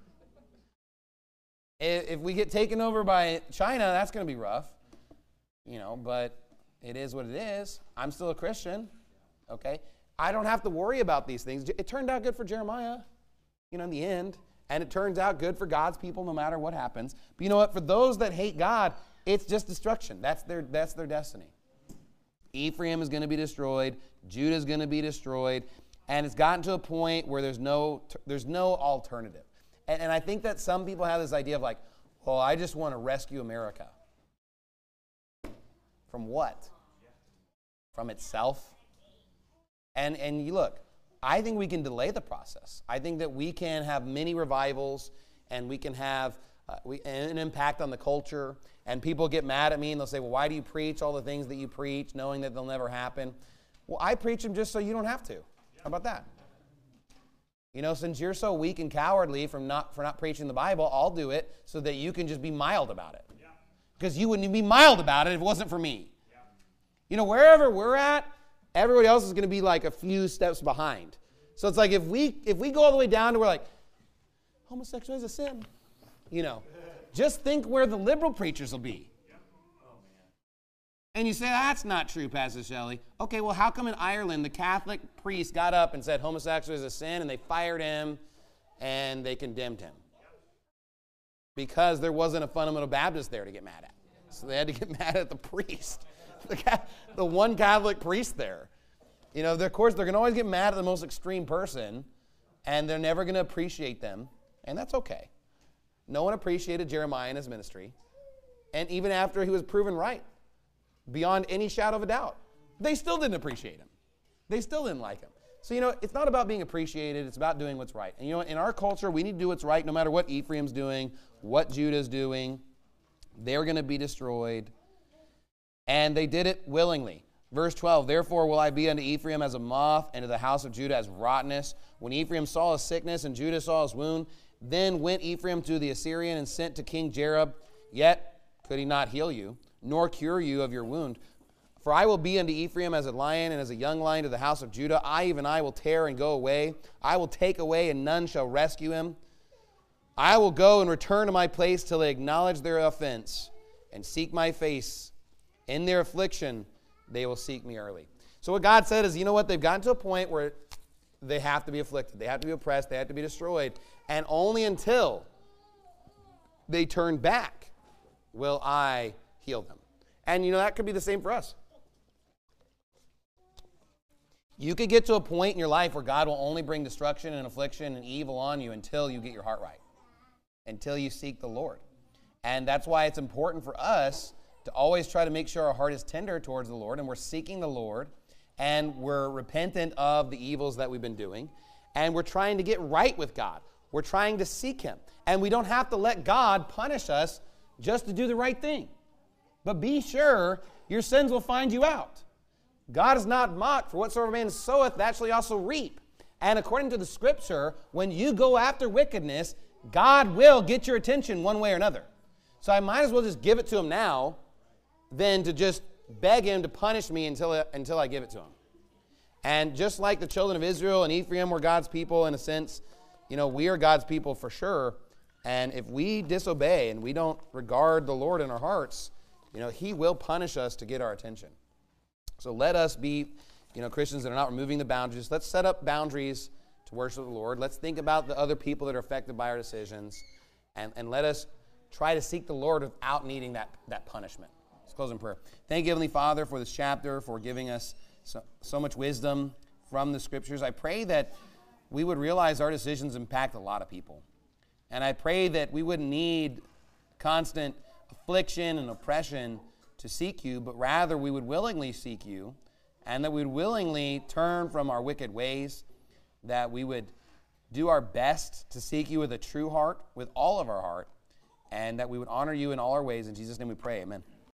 If we get taken over by China, that's going to be rough. You know, but it is what it is. I'm still a Christian. Okay? I don't have to worry about these things. It turned out good for Jeremiah, you know, in the end. And it turns out good for God's people no matter what happens. But you know what? For those that hate God, it's just destruction. That's their, that's their destiny. Ephraim is going to be destroyed. Judah is going to be destroyed. And it's gotten to a point where there's no, there's no alternative. And, and I think that some people have this idea of like, oh, I just want to rescue America. From what? From itself? And, and you look, I think we can delay the process. I think that we can have many revivals, and we can have uh, we, an impact on the culture. And people get mad at me, and they'll say, well, why do you preach all the things that you preach, knowing that they'll never happen? Well, I preach them just so you don't have to. How about that? You know, since you're so weak and cowardly from not, for not preaching the Bible, I'll do it so that you can just be mild about it. Because you wouldn't be mild about it if it wasn't for me. You know, wherever we're at, everybody else is going to be like a few steps behind. So it's like if we if we go all the way down to where like, homosexuality is a sin, you know, just think where the liberal preachers will be. And you say, that's not true, Pastor Shelley. Okay, well, how come in Ireland the Catholic priest got up and said homosexuality is a sin, and they fired him and they condemned him? Because there wasn't a fundamental Baptist there to get mad at. So they had to get mad at the priest, the, the one Catholic priest there. You know, of course, they're going to always get mad at the most extreme person, and they're never going to appreciate them, and that's okay. No one appreciated Jeremiah and his ministry, and even after he was proven right, beyond any shadow of a doubt, they still didn't appreciate him. They still didn't like him. So, you know, it's not about being appreciated. It's about doing what's right. And, you know, in our culture, we need to do what's right no matter what Ephraim's doing, what Judah's doing. They're going to be destroyed. And they did it willingly. Verse twelve, therefore will I be unto Ephraim as a moth, and to the house of Judah as rottenness. When Ephraim saw his sickness and Judah saw his wound, then went Ephraim to the Assyrian and sent to King Jareb, yet could he not heal you, nor cure you of your wound. For I will be unto Ephraim as a lion, and as a young lion to the house of Judah. I, even I, will tear and go away. I will take away, and none shall rescue him. I will go and return to my place till they acknowledge their offense and seek my face. In their affliction, they will seek me early. So what God said is, you know what? They've gotten to a point where they have to be afflicted. They have to be oppressed. They have to be destroyed. And only until they turn back will I heal them. And, you know, that could be the same for us. You could get to a point in your life where God will only bring destruction and affliction and evil on you until you get your heart right, until you seek the Lord. And that's why it's important for us to always try to make sure our heart is tender towards the Lord, and we're seeking the Lord, and we're repentant of the evils that we've been doing, and we're trying to get right with God. We're trying to seek Him. And we don't have to let God punish us just to do the right thing. But be sure your sins will find you out. God is not mocked, for whatsoever man soweth, that shall he also reap. And according to the Scripture, when you go after wickedness, God will get your attention one way or another. So I might as well just give it to Him now than to just beg Him to punish me until, until I give it to Him. And just like the children of Israel and Ephraim were God's people in a sense, you know, we are God's people for sure. And if we disobey and we don't regard the Lord in our hearts, you know, He will punish us to get our attention. So let us be, you know, Christians that are not removing the boundaries. Let's set up boundaries to worship the Lord. Let's think about the other people that are affected by our decisions. And, and let us try to seek the Lord without needing that, that punishment. Let's close in prayer. Thank you, Heavenly Father, for this chapter, for giving us so, so much wisdom from the Scriptures. I pray that we would realize our decisions impact a lot of people. And I pray that we wouldn't need constant affliction and oppression to seek you, but rather we would willingly seek you, and that we would willingly turn from our wicked ways, that we would do our best to seek you with a true heart, with all of our heart, and that we would honor you in all our ways. In Jesus' name we pray, amen.